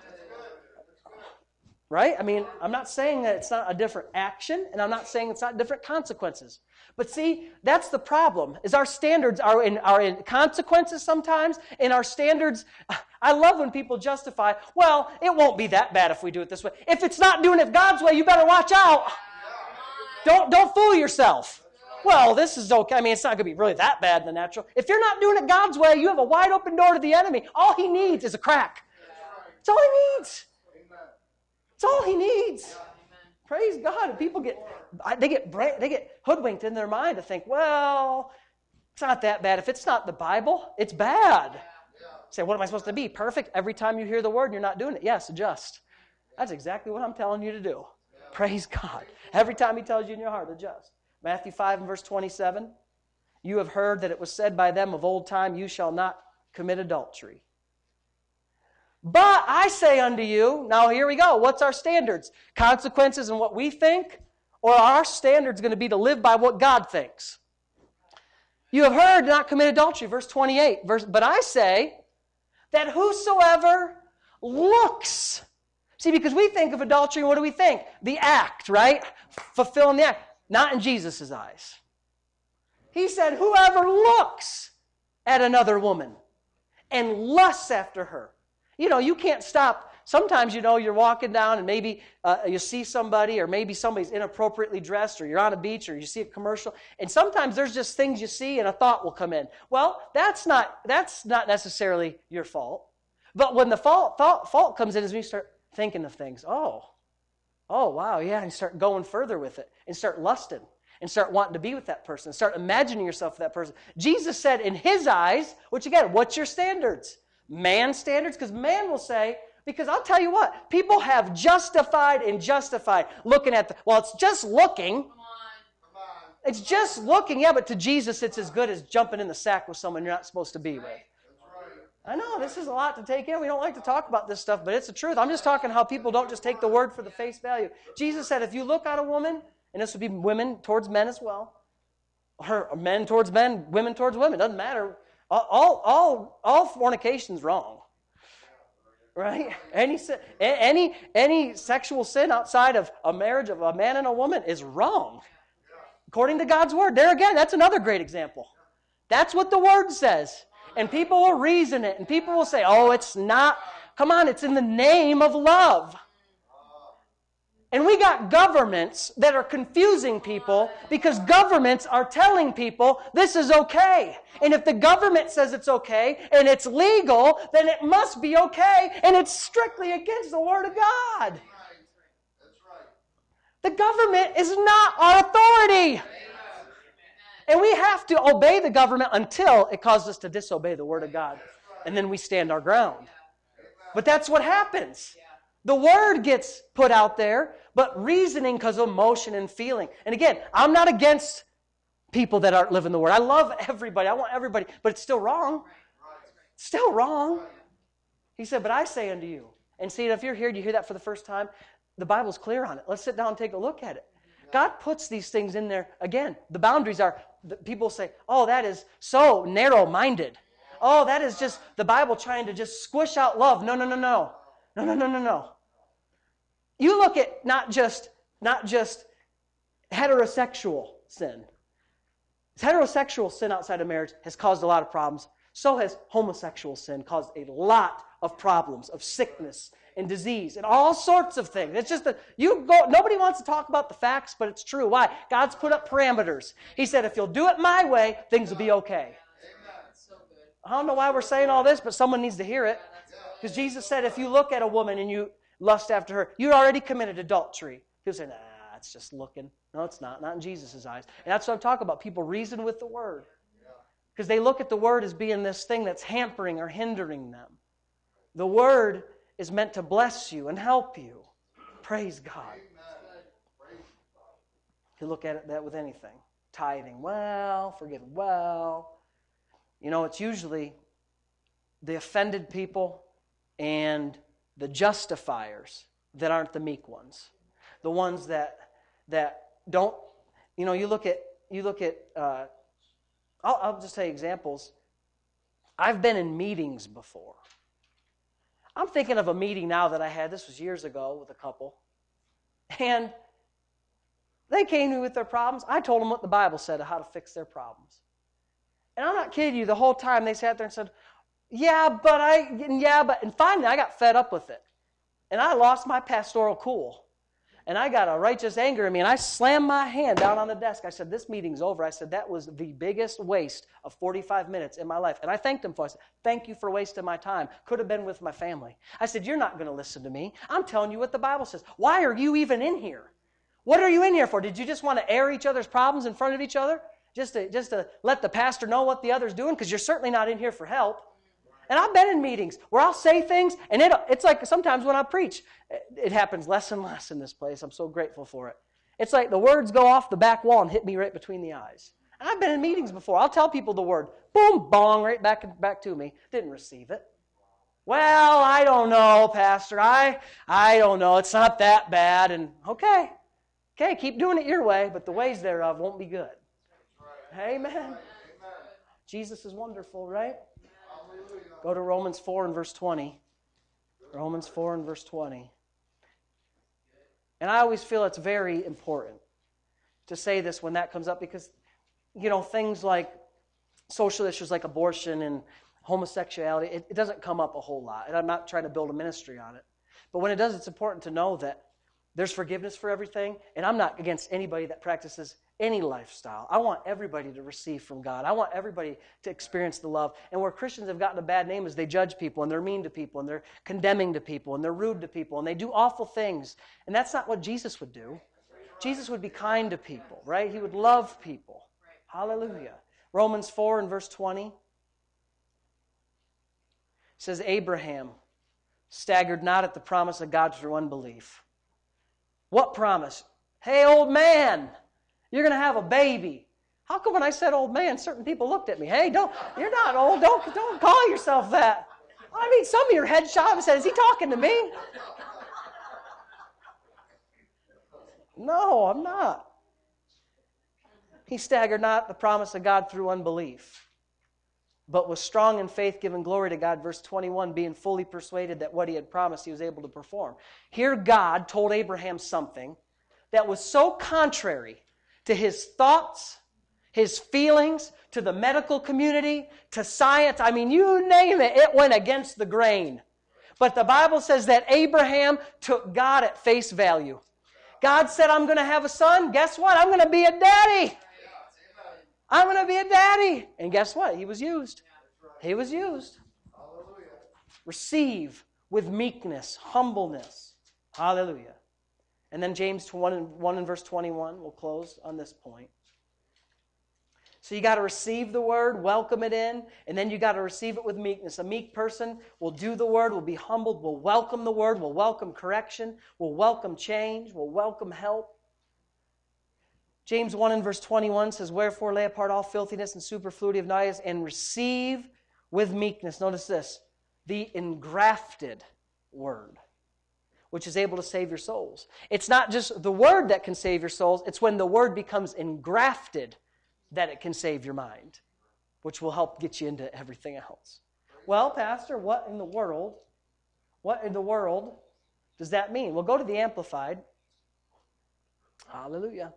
Right? I mean, I'm not saying that it's not a different action, and I'm not saying it's not different consequences. But see, that's the problem, is our standards are in, are in consequences sometimes, and our standards, I love when people justify, well, it won't be that bad if we do it this way. If it's not doing it God's way, you better watch out. Don't, don't fool yourself. Well, this is okay. I mean, it's not going to be really that bad in the natural. If you're not doing it God's way, you have a wide open door to the enemy. All he needs is a crack. That's all he needs. That's all he needs. Praise God. And people get they get they get hoodwinked in their mind to think, well, it's not that bad. If it's not the Bible, it's bad. Say, what am I supposed to be? Perfect? Every time you hear the word and you're not doing it. Yes, adjust. That's exactly what I'm telling you to do. Praise God. Every time he tells you in your heart, adjust. Matthew five and verse twenty-seven. You have heard that it was said by them of old time, you shall not commit adultery. But I say unto you, now here we go. What's our standards? Consequences and what we think? Or are our standards going to be to live by what God thinks? You have heard not commit adultery, verse twenty-eight. Verse, but I say that whosoever looks. See, because we think of adultery, what do we think? The act, right? Fulfilling the act. Not in Jesus' eyes. He said, whoever looks at another woman and lusts after her. You know, you can't stop. Sometimes, you know, you're walking down and maybe uh, you see somebody, or maybe somebody's inappropriately dressed, or you're on a beach, or you see a commercial, and sometimes there's just things you see and a thought will come in. Well, that's not that's not necessarily your fault. But when the fault, fault, fault comes in is when you start thinking of things. Oh, oh, wow, yeah, and start going further with it, and start lusting, and start wanting to be with that person, and start imagining yourself with that person. Jesus said in his eyes, which again, what's your standards? Man standards? Because man will say, because I'll tell you what, people have justified and justified looking at the, well, it's just looking. Come on. Come on. It's just looking. Yeah, but to Jesus, it's as good as jumping in the sack with someone you're not supposed to be with. I know, this is a lot to take in. We don't like to talk about this stuff, but it's the truth. I'm just talking how people don't just take the word for the face value. Jesus said, if you look at a woman, and this would be women towards men as well, or men towards men, women towards women, doesn't matter. All, all, all fornication's wrong, right? Any, any, any sexual sin outside of a marriage of a man and a woman is wrong, according to God's word. There again, that's another great example. That's what the word says. And people will reason it, and people will say, oh, it's not. Come on, it's in the name of love. And we got governments that are confusing people because governments are telling people this is okay. And if the government says it's okay and it's legal, then it must be okay, and it's strictly against the Word of God. That's right. The government is not our authority. And we have to obey the government until it causes us to disobey the Word of God. And then we stand our ground. But that's what happens. The Word gets put out there, but reasoning because of emotion and feeling. And again, I'm not against people that aren't living the Word. I love everybody. I want everybody. But it's still wrong. It's still wrong. He said, but I say unto you. And see, if you're here and you hear that for the first time, the Bible's clear on it. Let's sit down and take a look at it. God puts these things in there. Again, the boundaries are, people say, oh, that is so narrow-minded. Oh, that is just the Bible trying to just squish out love. No, no, no, no. No, no, no, no, no. You look at not just, not just heterosexual sin. Heterosexual sin outside of marriage has caused a lot of problems. So has homosexual sin caused a lot of problems, of sickness and disease and all sorts of things. It's just that you go, nobody wants to talk about the facts, but it's true. Why? God's put up parameters. He said, if you'll do it my way, things will be okay. I don't know why we're saying all this, but someone needs to hear it. Because Jesus said, if you look at a woman and you lust after her, you already committed adultery. People say, nah, it's just looking. No, it's not. Not in Jesus' eyes. And that's what I'm talking about. People reason with the Word. Because they look at the Word as being this thing that's hampering or hindering them. The Word is meant to bless you and help you. Praise God. You look at it that with anything. Tithing well, forgiving well. You know, it's usually the offended people and the justifiers that aren't the meek ones. The ones that that don't, you know, you look at, you look at, uh, I'll, I'll just say examples. I've been in meetings before. I'm thinking of a meeting now that I had, this was years ago with a couple, and they came to me with their problems. I told them what the Bible said of how to fix their problems. And I'm not kidding you, the whole time they sat there and said, yeah, but I, yeah, but, and finally I got fed up with it. And I lost my pastoral cool. And I got a righteous anger in me, and I slammed my hand down on the desk. I said, this meeting's over. I said, that was the biggest waste of forty-five minutes in my life. And I thanked him for it. I said, thank you for wasting my time. Could have been with my family. I said, you're not going to listen to me. I'm telling you what the Bible says. Why are you even in here? What are you in here for? Did you just want to air each other's problems in front of each other? Just to, just to let the pastor know what the other's doing? Because you're certainly not in here for help. And I've been in meetings where I'll say things, and it, it's like sometimes when I preach, it, it happens less and less in this place. I'm so grateful for it. It's like the words go off the back wall and hit me right between the eyes. And I've been in meetings before. I'll tell people the word, boom, bong, right back, back to me. Didn't receive it. Well, I don't know, Pastor. I, I don't know. It's not that bad. And okay, okay, keep doing it your way, but the ways thereof won't be good. Amen. Amen. Jesus is wonderful, right? Go to Romans four and verse twenty. Romans four and verse twenty. And I always feel it's very important to say this when that comes up because, you know, things like social issues like abortion and homosexuality, it, it doesn't come up a whole lot. And I'm not trying to build a ministry on it. But when it does, it's important to know that there's forgiveness for everything. And I'm not against anybody that practices any lifestyle. I want everybody to receive from God. I want everybody to experience the love. And where Christians have gotten a bad name is they judge people, and they're mean to people, and they're condemning to people, and they're rude to people, and they do awful things. And that's not what Jesus would do. Jesus would be kind to people, right? He would love people. Hallelujah. Romans four and verse twenty says, Abraham staggered not at the promise of God through unbelief. What promise? Hey, old man, you're going to have a baby. How come when I said old man, certain people looked at me? Hey, don't, you're not old. Don't, don't call yourself that. I mean, some of your head shot and said, is he talking to me? No, I'm not. He staggered not at the promise of God through unbelief, but was strong in faith, giving glory to God. Verse twenty-one, being fully persuaded that what he had promised he was able to perform. Here God told Abraham something that was so contrary to his thoughts, his feelings, to the medical community, to science. I mean, you name it, it went against the grain. But the Bible says that Abraham took God at face value. God said, I'm going to have a son. Guess what? I'm going to be a daddy. I'm going to be a daddy. And guess what? He was used. He was used. Receive with meekness, humbleness. Hallelujah. And then James one and, one and verse twenty-one, we'll close on this point. So you got to receive the word, welcome it in, and then you got to receive it with meekness. A meek person will do the word, will be humbled, will welcome the word, will welcome correction, will welcome change, will welcome help. James one and verse twenty-one says, wherefore lay apart all filthiness and superfluity of knowledge and receive with meekness. Notice this, the engrafted word, which is able to save your souls. It's not just the word that can save your souls, it's when the word becomes engrafted that it can save your mind, which will help get you into everything else. Well, Pastor, what in the world, what in the world does that mean? Well, go to the Amplified. Hallelujah.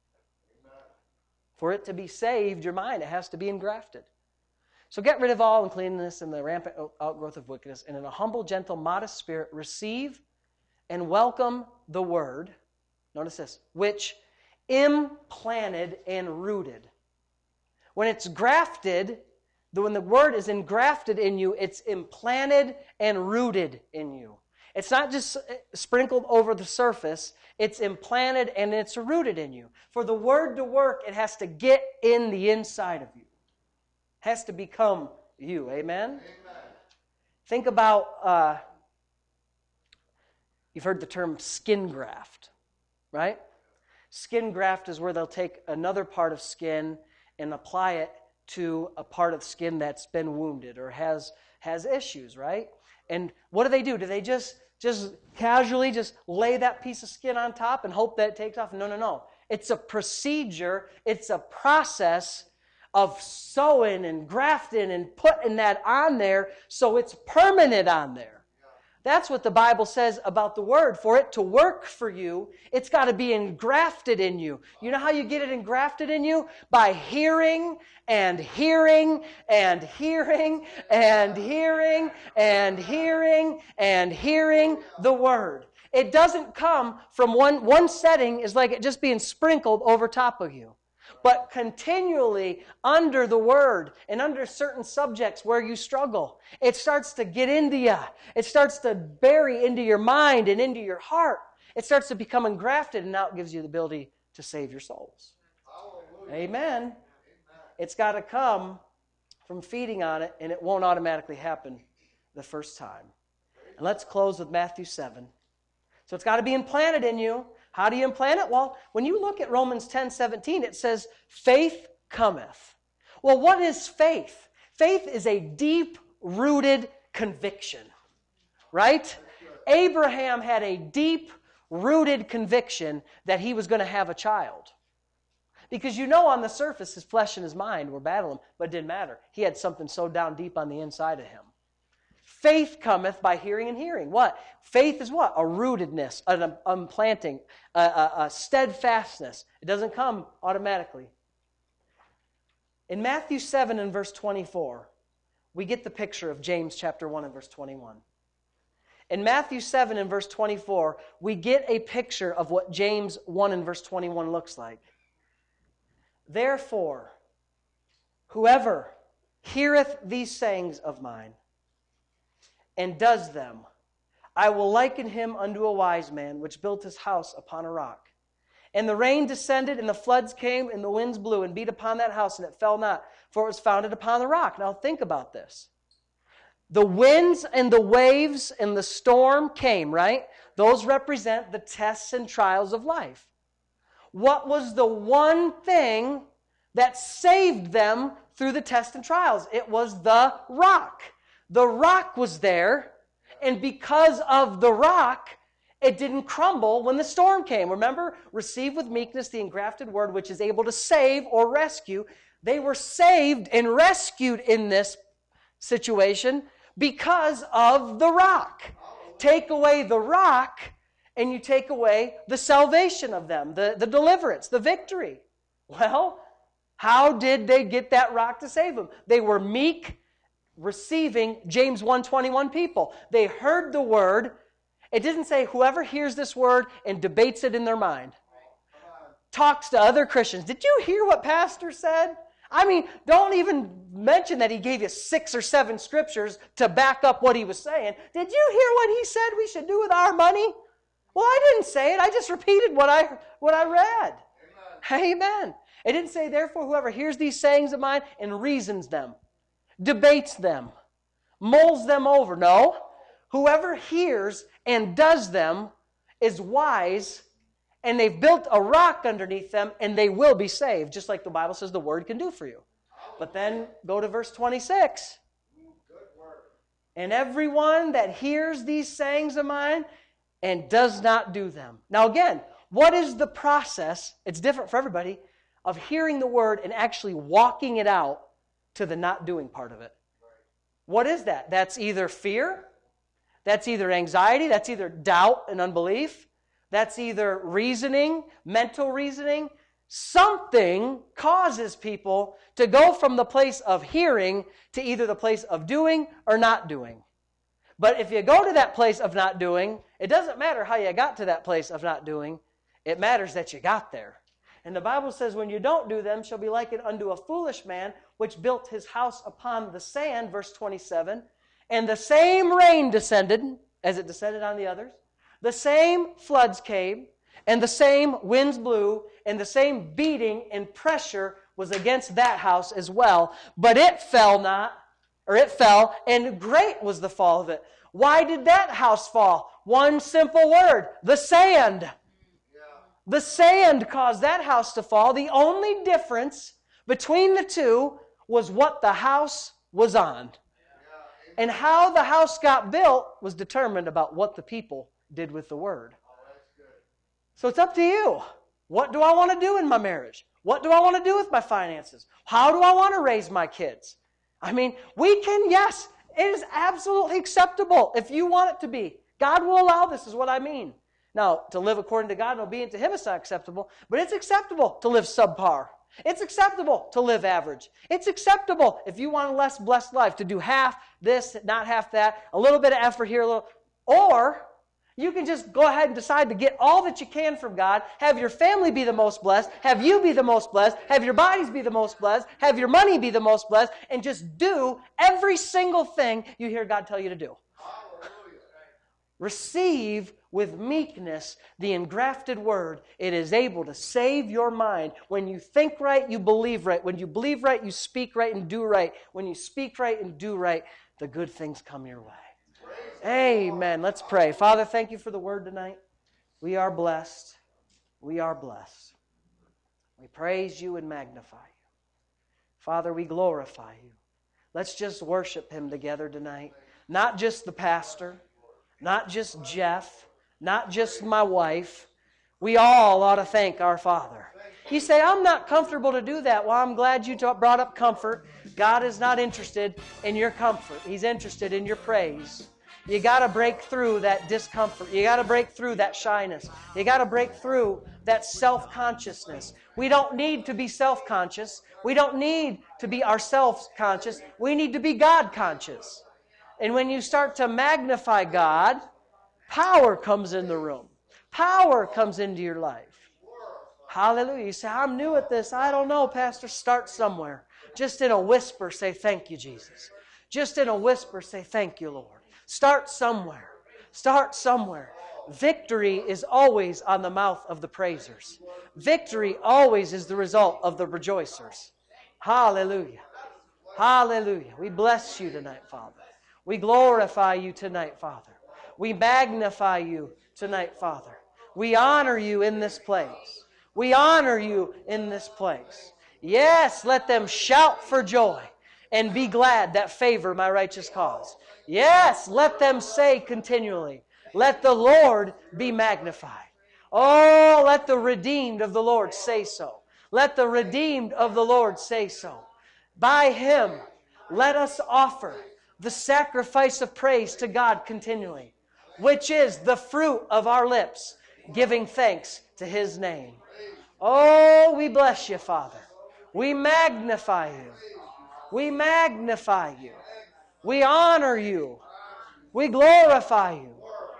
For it to be saved, your mind, it has to be engrafted. So get rid of all uncleanness and the rampant outgrowth of wickedness, and in a humble, gentle, modest spirit, receive and welcome the word, notice this, which implanted and rooted. When it's grafted, when the word is engrafted in you, it's implanted and rooted in you. It's not just sprinkled over the surface, it's implanted and it's rooted in you. For the word to work, it has to get in the inside of you. It has to become you, amen? Amen. Think about... Uh, You've heard the term skin graft, right? Skin graft is where they'll take another part of skin and apply it to a part of skin that's been wounded or has, has issues, right? And what do they do? Do they just just casually just lay that piece of skin on top and hope that it takes off. No, no, no. It's a procedure. It's a process of sewing and grafting and putting that on there so it's permanent on there. That's what the Bible says about the Word. For it to work for you, it's got to be engrafted in you. You know how you get it engrafted in you? By hearing and hearing and hearing and hearing and hearing and hearing the Word. It doesn't come from one, one setting is like it just being sprinkled over top of you. But continually under the Word and under certain subjects where you struggle, it starts to get into you. It starts to bury into your mind and into your heart. It starts to become engrafted, and now it gives you the ability to save your souls. Hallelujah. Amen. Amen. It's got to come from feeding on it, and it won't automatically happen the first time. And let's close with Matthew seven. So it's got to be implanted in you. How do you implant it? Well, when you look at Romans ten seventeen, it says, faith cometh. Well, what is faith? Faith is a deep-rooted conviction, right? Abraham had a deep-rooted conviction that he was going to have a child. Because you know on the surface, his flesh and his mind were battling, but it didn't matter. He had something so down deep on the inside of him. Faith cometh by hearing and hearing. What? Faith is what? A rootedness, an implanting, a, a, a steadfastness. It doesn't come automatically. In Matthew seven and verse twenty-four, we get the picture of James chapter one and verse twenty-one. In Matthew seven and verse twenty-four, we get a picture of what James one and verse twenty-one looks like. Therefore, whoever heareth these sayings of mine, and does them, I will liken him unto a wise man, which built his house upon a rock. And the rain descended, and the floods came, and the winds blew, and beat upon that house, and it fell not, for it was founded upon the rock. Now think about this. The winds and the waves and the storm came, right? Those represent the tests and trials of life. What was the one thing that saved them through the tests and trials? It was the rock. The rock was there, and because of the rock, it didn't crumble when the storm came. Remember, receive with meekness the engrafted word, which is able to save or rescue. They were saved and rescued in this situation because of the rock. Take away the rock, and you take away the salvation of them, the, the deliverance, the victory. Well, how did they get that rock to save them? They were meek, receiving James one twenty-one people. They heard the word. It didn't say whoever hears this word and debates it in their mind. Talks to other Christians. Did you hear what pastor said? I mean, don't even mention that he gave you six or seven scriptures to back up what he was saying. Did you hear what he said we should do with our money? Well, I didn't say it. I just repeated what I, what I read. Amen. Amen. It didn't say, therefore, whoever hears these sayings of mine and reasons them, debates them, mulls them over. No. Whoever hears and does them is wise, and they've built a rock underneath them, and they will be saved, just like the Bible says the Word can do for you. But then go to verse twenty-six. And everyone that hears these sayings of mine and does not do them. Now again, what is the process? It's different for everybody, of hearing the Word and actually walking it out to the not doing part of it. What is that? That's either fear, that's either anxiety, that's either doubt and unbelief, that's either reasoning, mental reasoning. Something causes people to go from the place of hearing to either the place of doing or not doing. But if you go to that place of not doing, it doesn't matter how you got to that place of not doing. It matters that you got there. And the Bible says, when you don't do them, shall be likened unto a foolish man, which built his house upon the sand, verse twenty-seven. And the same rain descended, as it descended on the others. The same floods came, and the same winds blew, and the same beating and pressure was against that house as well. But it fell not, or it fell, and great was the fall of it. Why did that house fall? One simple word, the sand. The sand caused that house to fall. The only difference between the two was what the house was on. And how the house got built was determined about what the people did with the Word. So it's up to you. What do I want to do in my marriage? What do I want to do with my finances? How do I want to raise my kids? I mean, we can, yes, it is absolutely acceptable if you want it to be. God will allow this, is what I mean. Now, to live according to God and obedient to Him is not acceptable, but it's acceptable to live subpar. It's acceptable to live average. It's acceptable if you want a less blessed life to do half this, not half that, a little bit of effort here, a little, or you can just go ahead and decide to get all that you can from God, have your family be the most blessed, have you be the most blessed, have your bodies be the most blessed, have your money be the most blessed, and just do every single thing you hear God tell you to do. Hallelujah. Receive with meekness the engrafted Word. It is able to save your mind. When you think right, you believe right. When you believe right, you speak right and do right. When you speak right and do right, the good things come your way. Amen. Let's pray. Father, thank you for the Word tonight. We are blessed. We are blessed. We praise you and magnify you. Father, we glorify you. Let's just worship Him together tonight. Not just the pastor, not just Jeff, not just my wife. We all ought to thank our Father. You say, I'm not comfortable to do that. Well, I'm glad you brought up comfort. God is not interested in your comfort. He's interested in your praise. You got to break through that discomfort. You got to break through that shyness. You got to break through that self-consciousness. We don't need to be self-conscious. We don't need to be ourselves conscious. We need to be God conscious. And when you start to magnify God, power comes in the room. Power comes into your life. Hallelujah. You say, I'm new at this. I don't know, Pastor. Start somewhere. Just in a whisper, say, thank you, Jesus. Just in a whisper, say, thank you, Lord. Start somewhere. Start somewhere. Victory is always on the mouth of the praisers. Victory always is the result of the rejoicers. Hallelujah. Hallelujah. We bless you tonight, Father. We glorify you tonight, Father. We magnify you tonight, Father. We honor you in this place. We honor you in this place. Yes, let them shout for joy and be glad that favor my righteous cause. Yes, let them say continually, let the Lord be magnified. Oh, let the redeemed of the Lord say so. Let the redeemed of the Lord say so. By Him, let us offer the sacrifice of praise to God continually, which is the fruit of our lips, giving thanks to His name. Oh, we bless you, Father. We magnify you. We magnify you. We honor you. We glorify you.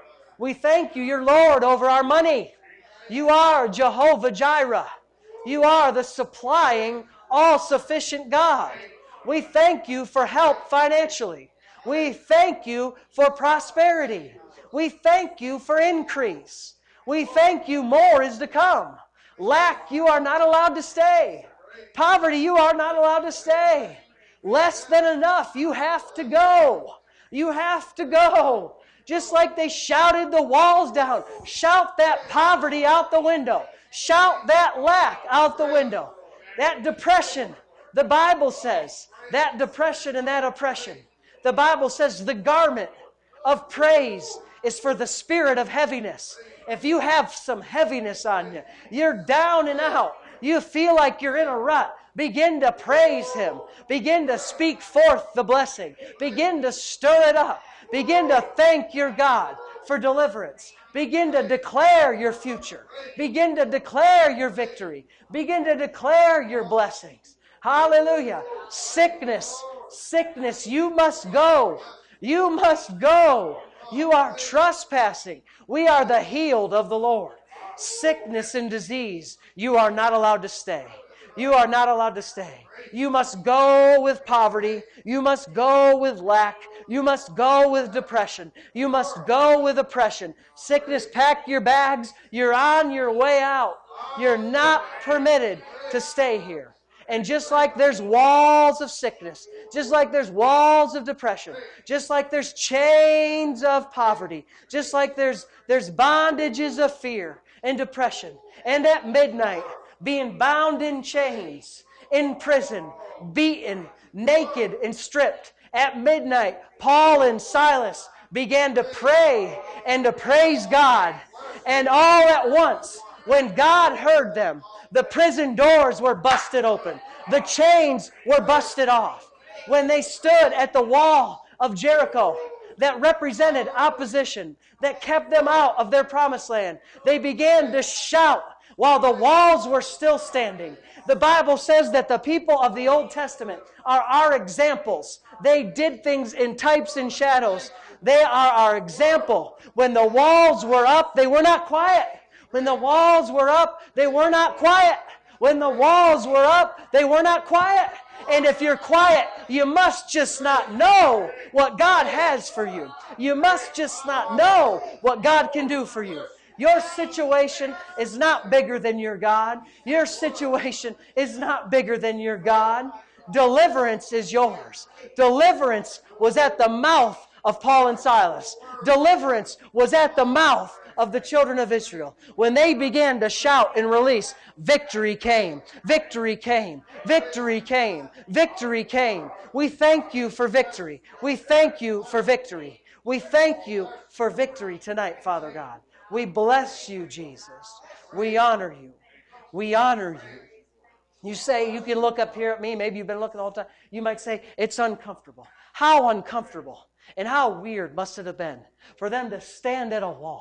We thank you, you're Lord over our money. You are Jehovah Jireh. You are the supplying, all-sufficient God. We thank you for help financially. We thank you for prosperity. We thank you for increase. We thank you more is to come. Lack, you are not allowed to stay. Poverty, you are not allowed to stay. Less than enough, you have to go. You have to go. Just like they shouted the walls down. Shout that poverty out the window. Shout that lack out the window. That depression, the Bible says, that depression and that oppression. The Bible says the garment of praise is for the spirit of heaviness. If you have some heaviness on you, you're down and out, you feel like you're in a rut, begin to praise Him. Begin to speak forth the blessing. Begin to stir it up. Begin to thank your God for deliverance. Begin to declare your future. Begin to declare your victory. Begin to declare your blessings. Hallelujah. Sickness, sickness, you must go. You must go. You are trespassing. We are the healed of the Lord. Sickness and disease, you are not allowed to stay. You are not allowed to stay. You must go with poverty. You must go with lack. You must go with depression. You must go with oppression. Sickness, pack your bags. You're on your way out. You're not permitted to stay here. And just like there's walls of sickness, just like there's walls of depression, just like there's chains of poverty, just like there's, there's bondages of fear and depression, and at midnight, being bound in chains, in prison, beaten, naked and stripped, At midnight, Paul and Silas began to pray and to praise God. And all at once, when God heard them, the prison doors were busted open. The chains were busted off. When they stood at the wall of Jericho that represented opposition, that kept them out of their promised land, they began to shout while the walls were still standing. The Bible says that the people of the Old Testament are our examples. They did things in types and shadows. They are our example. When the walls were up, they were not quiet. When the walls were up, they were not quiet. When the walls were up, they were not quiet. And if you're quiet, you must just not know what God has for you. You must just not know what God can do for you. Your situation is not bigger than your God. Your situation is not bigger than your God. Deliverance is yours. Deliverance was at the mouth of Paul and Silas. Deliverance was at the mouth of the children of Israel. When they began to shout and release, victory came, victory came, victory came, victory came. We thank you for victory. We thank you for victory. We thank you for victory tonight, Father God. We bless you, Jesus. We honor you. We honor you. You say, you can look up here at me, maybe you've been looking the whole time. You might say, it's uncomfortable. How uncomfortable and how weird must it have been for them to stand at a wall.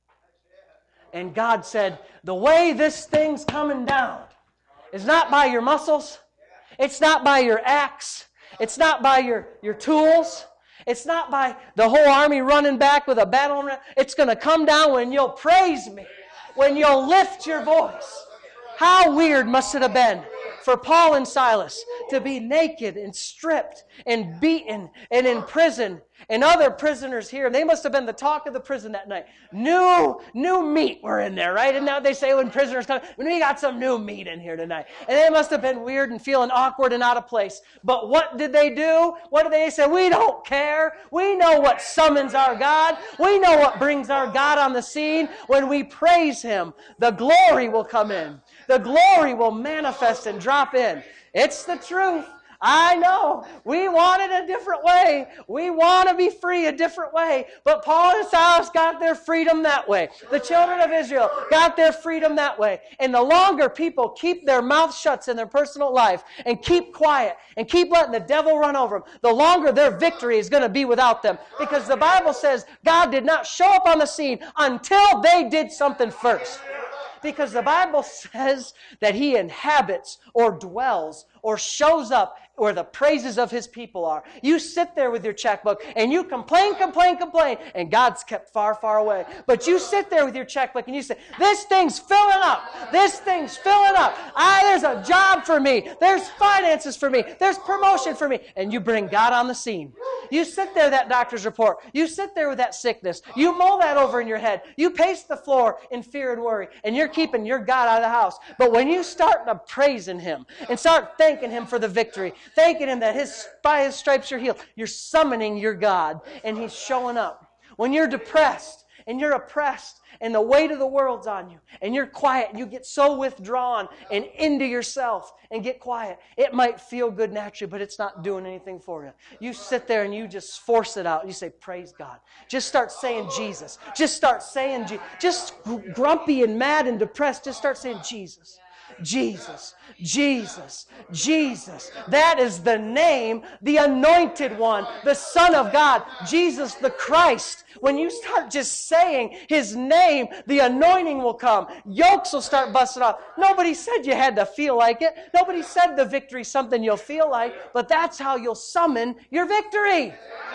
And God said, the way this thing's coming down is not by your muscles. It's not by your axe. It's not by your, your tools. It's not by the whole army running back with a battle. It's going to come down when you'll praise me, when you'll lift your voice. How weird must it have been for Paul and Silas to be naked and stripped and beaten and in prison, and other prisoners here. They must have been the talk of the prison that night. New, new meat were in there, right? And now they say when prisoners come, we got some new meat in here tonight. And they must have been weird and feeling awkward and out of place. But what did they do? What did they say? We don't care. We know what summons our God. We know what brings our God on the scene. When we praise Him, the glory will come in. The glory will manifest and drop in. It's the truth. I know. We want it a different way. We want to be free a different way. But Paul and Silas got their freedom that way. The children of Israel got their freedom that way. And the longer people keep their mouth shut in their personal life and keep quiet and keep letting the devil run over them, the longer their victory is going to be without them. Because the Bible says God did not show up on the scene until they did something first. Because the Bible says that He inhabits or dwells or shows up where the praises of His people are. You sit there with your checkbook and you complain, complain, complain, and God's kept far, far away. But you sit there with your checkbook and you say, this thing's filling up. This thing's filling up. Ah, there's a job for me. There's finances for me. There's promotion for me. And you bring God on the scene. You sit there, that doctor's report. You sit there with that sickness. You mull that over in your head. You pace the floor in fear and worry. And you're keeping your God out of the house. But when you start to praising Him and start thanking Him for the victory, thanking Him that his, by His stripes you're healed, you're summoning your God and He's showing up. When you're depressed and you're oppressed and the weight of the world's on you and you're quiet and you get so withdrawn and into yourself and get quiet, it might feel good naturally, but it's not doing anything for you. You sit there and you just force it out. You say, praise God. Just start saying Jesus. Just start saying Jesus. Just grumpy and mad and depressed, just start saying Jesus. Jesus, Jesus, Jesus. That is the name, the anointed one, the Son of God, Jesus the Christ. When you start just saying His name, the anointing will come. Yokes will start busting off. Nobody said you had to feel like it. Nobody said the victory is something you'll feel like, but that's how you'll summon your victory.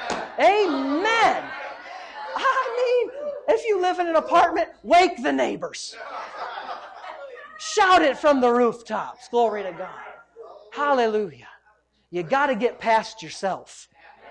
Amen. I mean, if you live in an apartment, wake the neighbors. Shout it from the rooftops. Glory to God. Hallelujah. You got to get past yourself.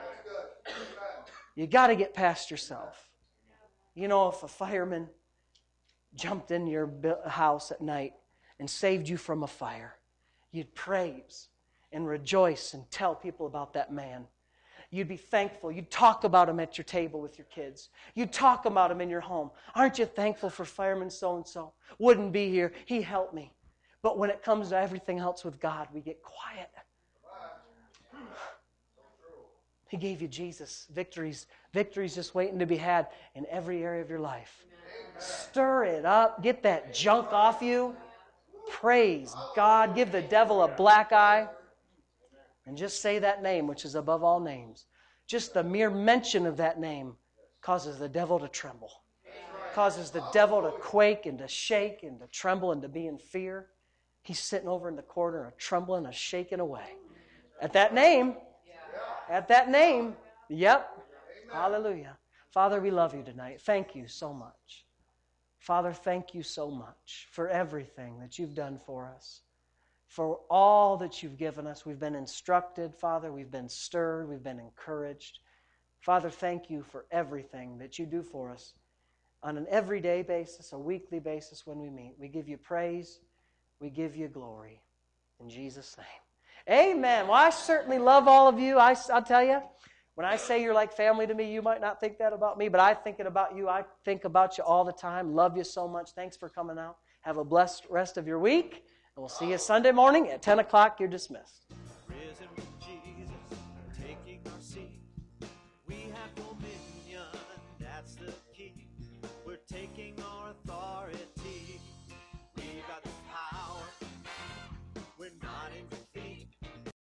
You got to get past yourself. You know, if a fireman jumped in your house at night and saved you from a fire, you'd praise and rejoice and tell people about that man. You'd be thankful. You'd talk about him at your table with your kids. You'd talk about him in your home. Aren't you thankful for fireman so-and-so? Wouldn't be here. He helped me. But when it comes to everything else with God, we get quiet. He gave you Jesus. Victories, victories just waiting to be had in every area of your life. Stir it up. Get that junk off you. Praise God. Give the devil a black eye. And just say that name, which is above all names. Just the mere mention of that name causes the devil to tremble. Causes the devil to quake and to shake and to tremble and to be in fear. He's sitting over in the corner, a trembling, a shaking away. At that name, at that name, yep. Hallelujah. Father, we love you tonight. Thank you so much. Father, thank you so much for everything that you've done for us. For all that you've given us. We've been instructed, Father. We've been stirred. We've been encouraged. Father, thank you for everything that you do for us on an everyday basis, a weekly basis when we meet. We give you praise. We give you glory. In Jesus' name. Amen. Well, I certainly love all of you. I, I'll tell you, when I say you're like family to me, you might not think that about me, but I think it about you. I think about you all the time. Love you so much. Thanks for coming out. Have a blessed rest of your week. And we'll see you Sunday morning at ten o'clock. You're dismissed.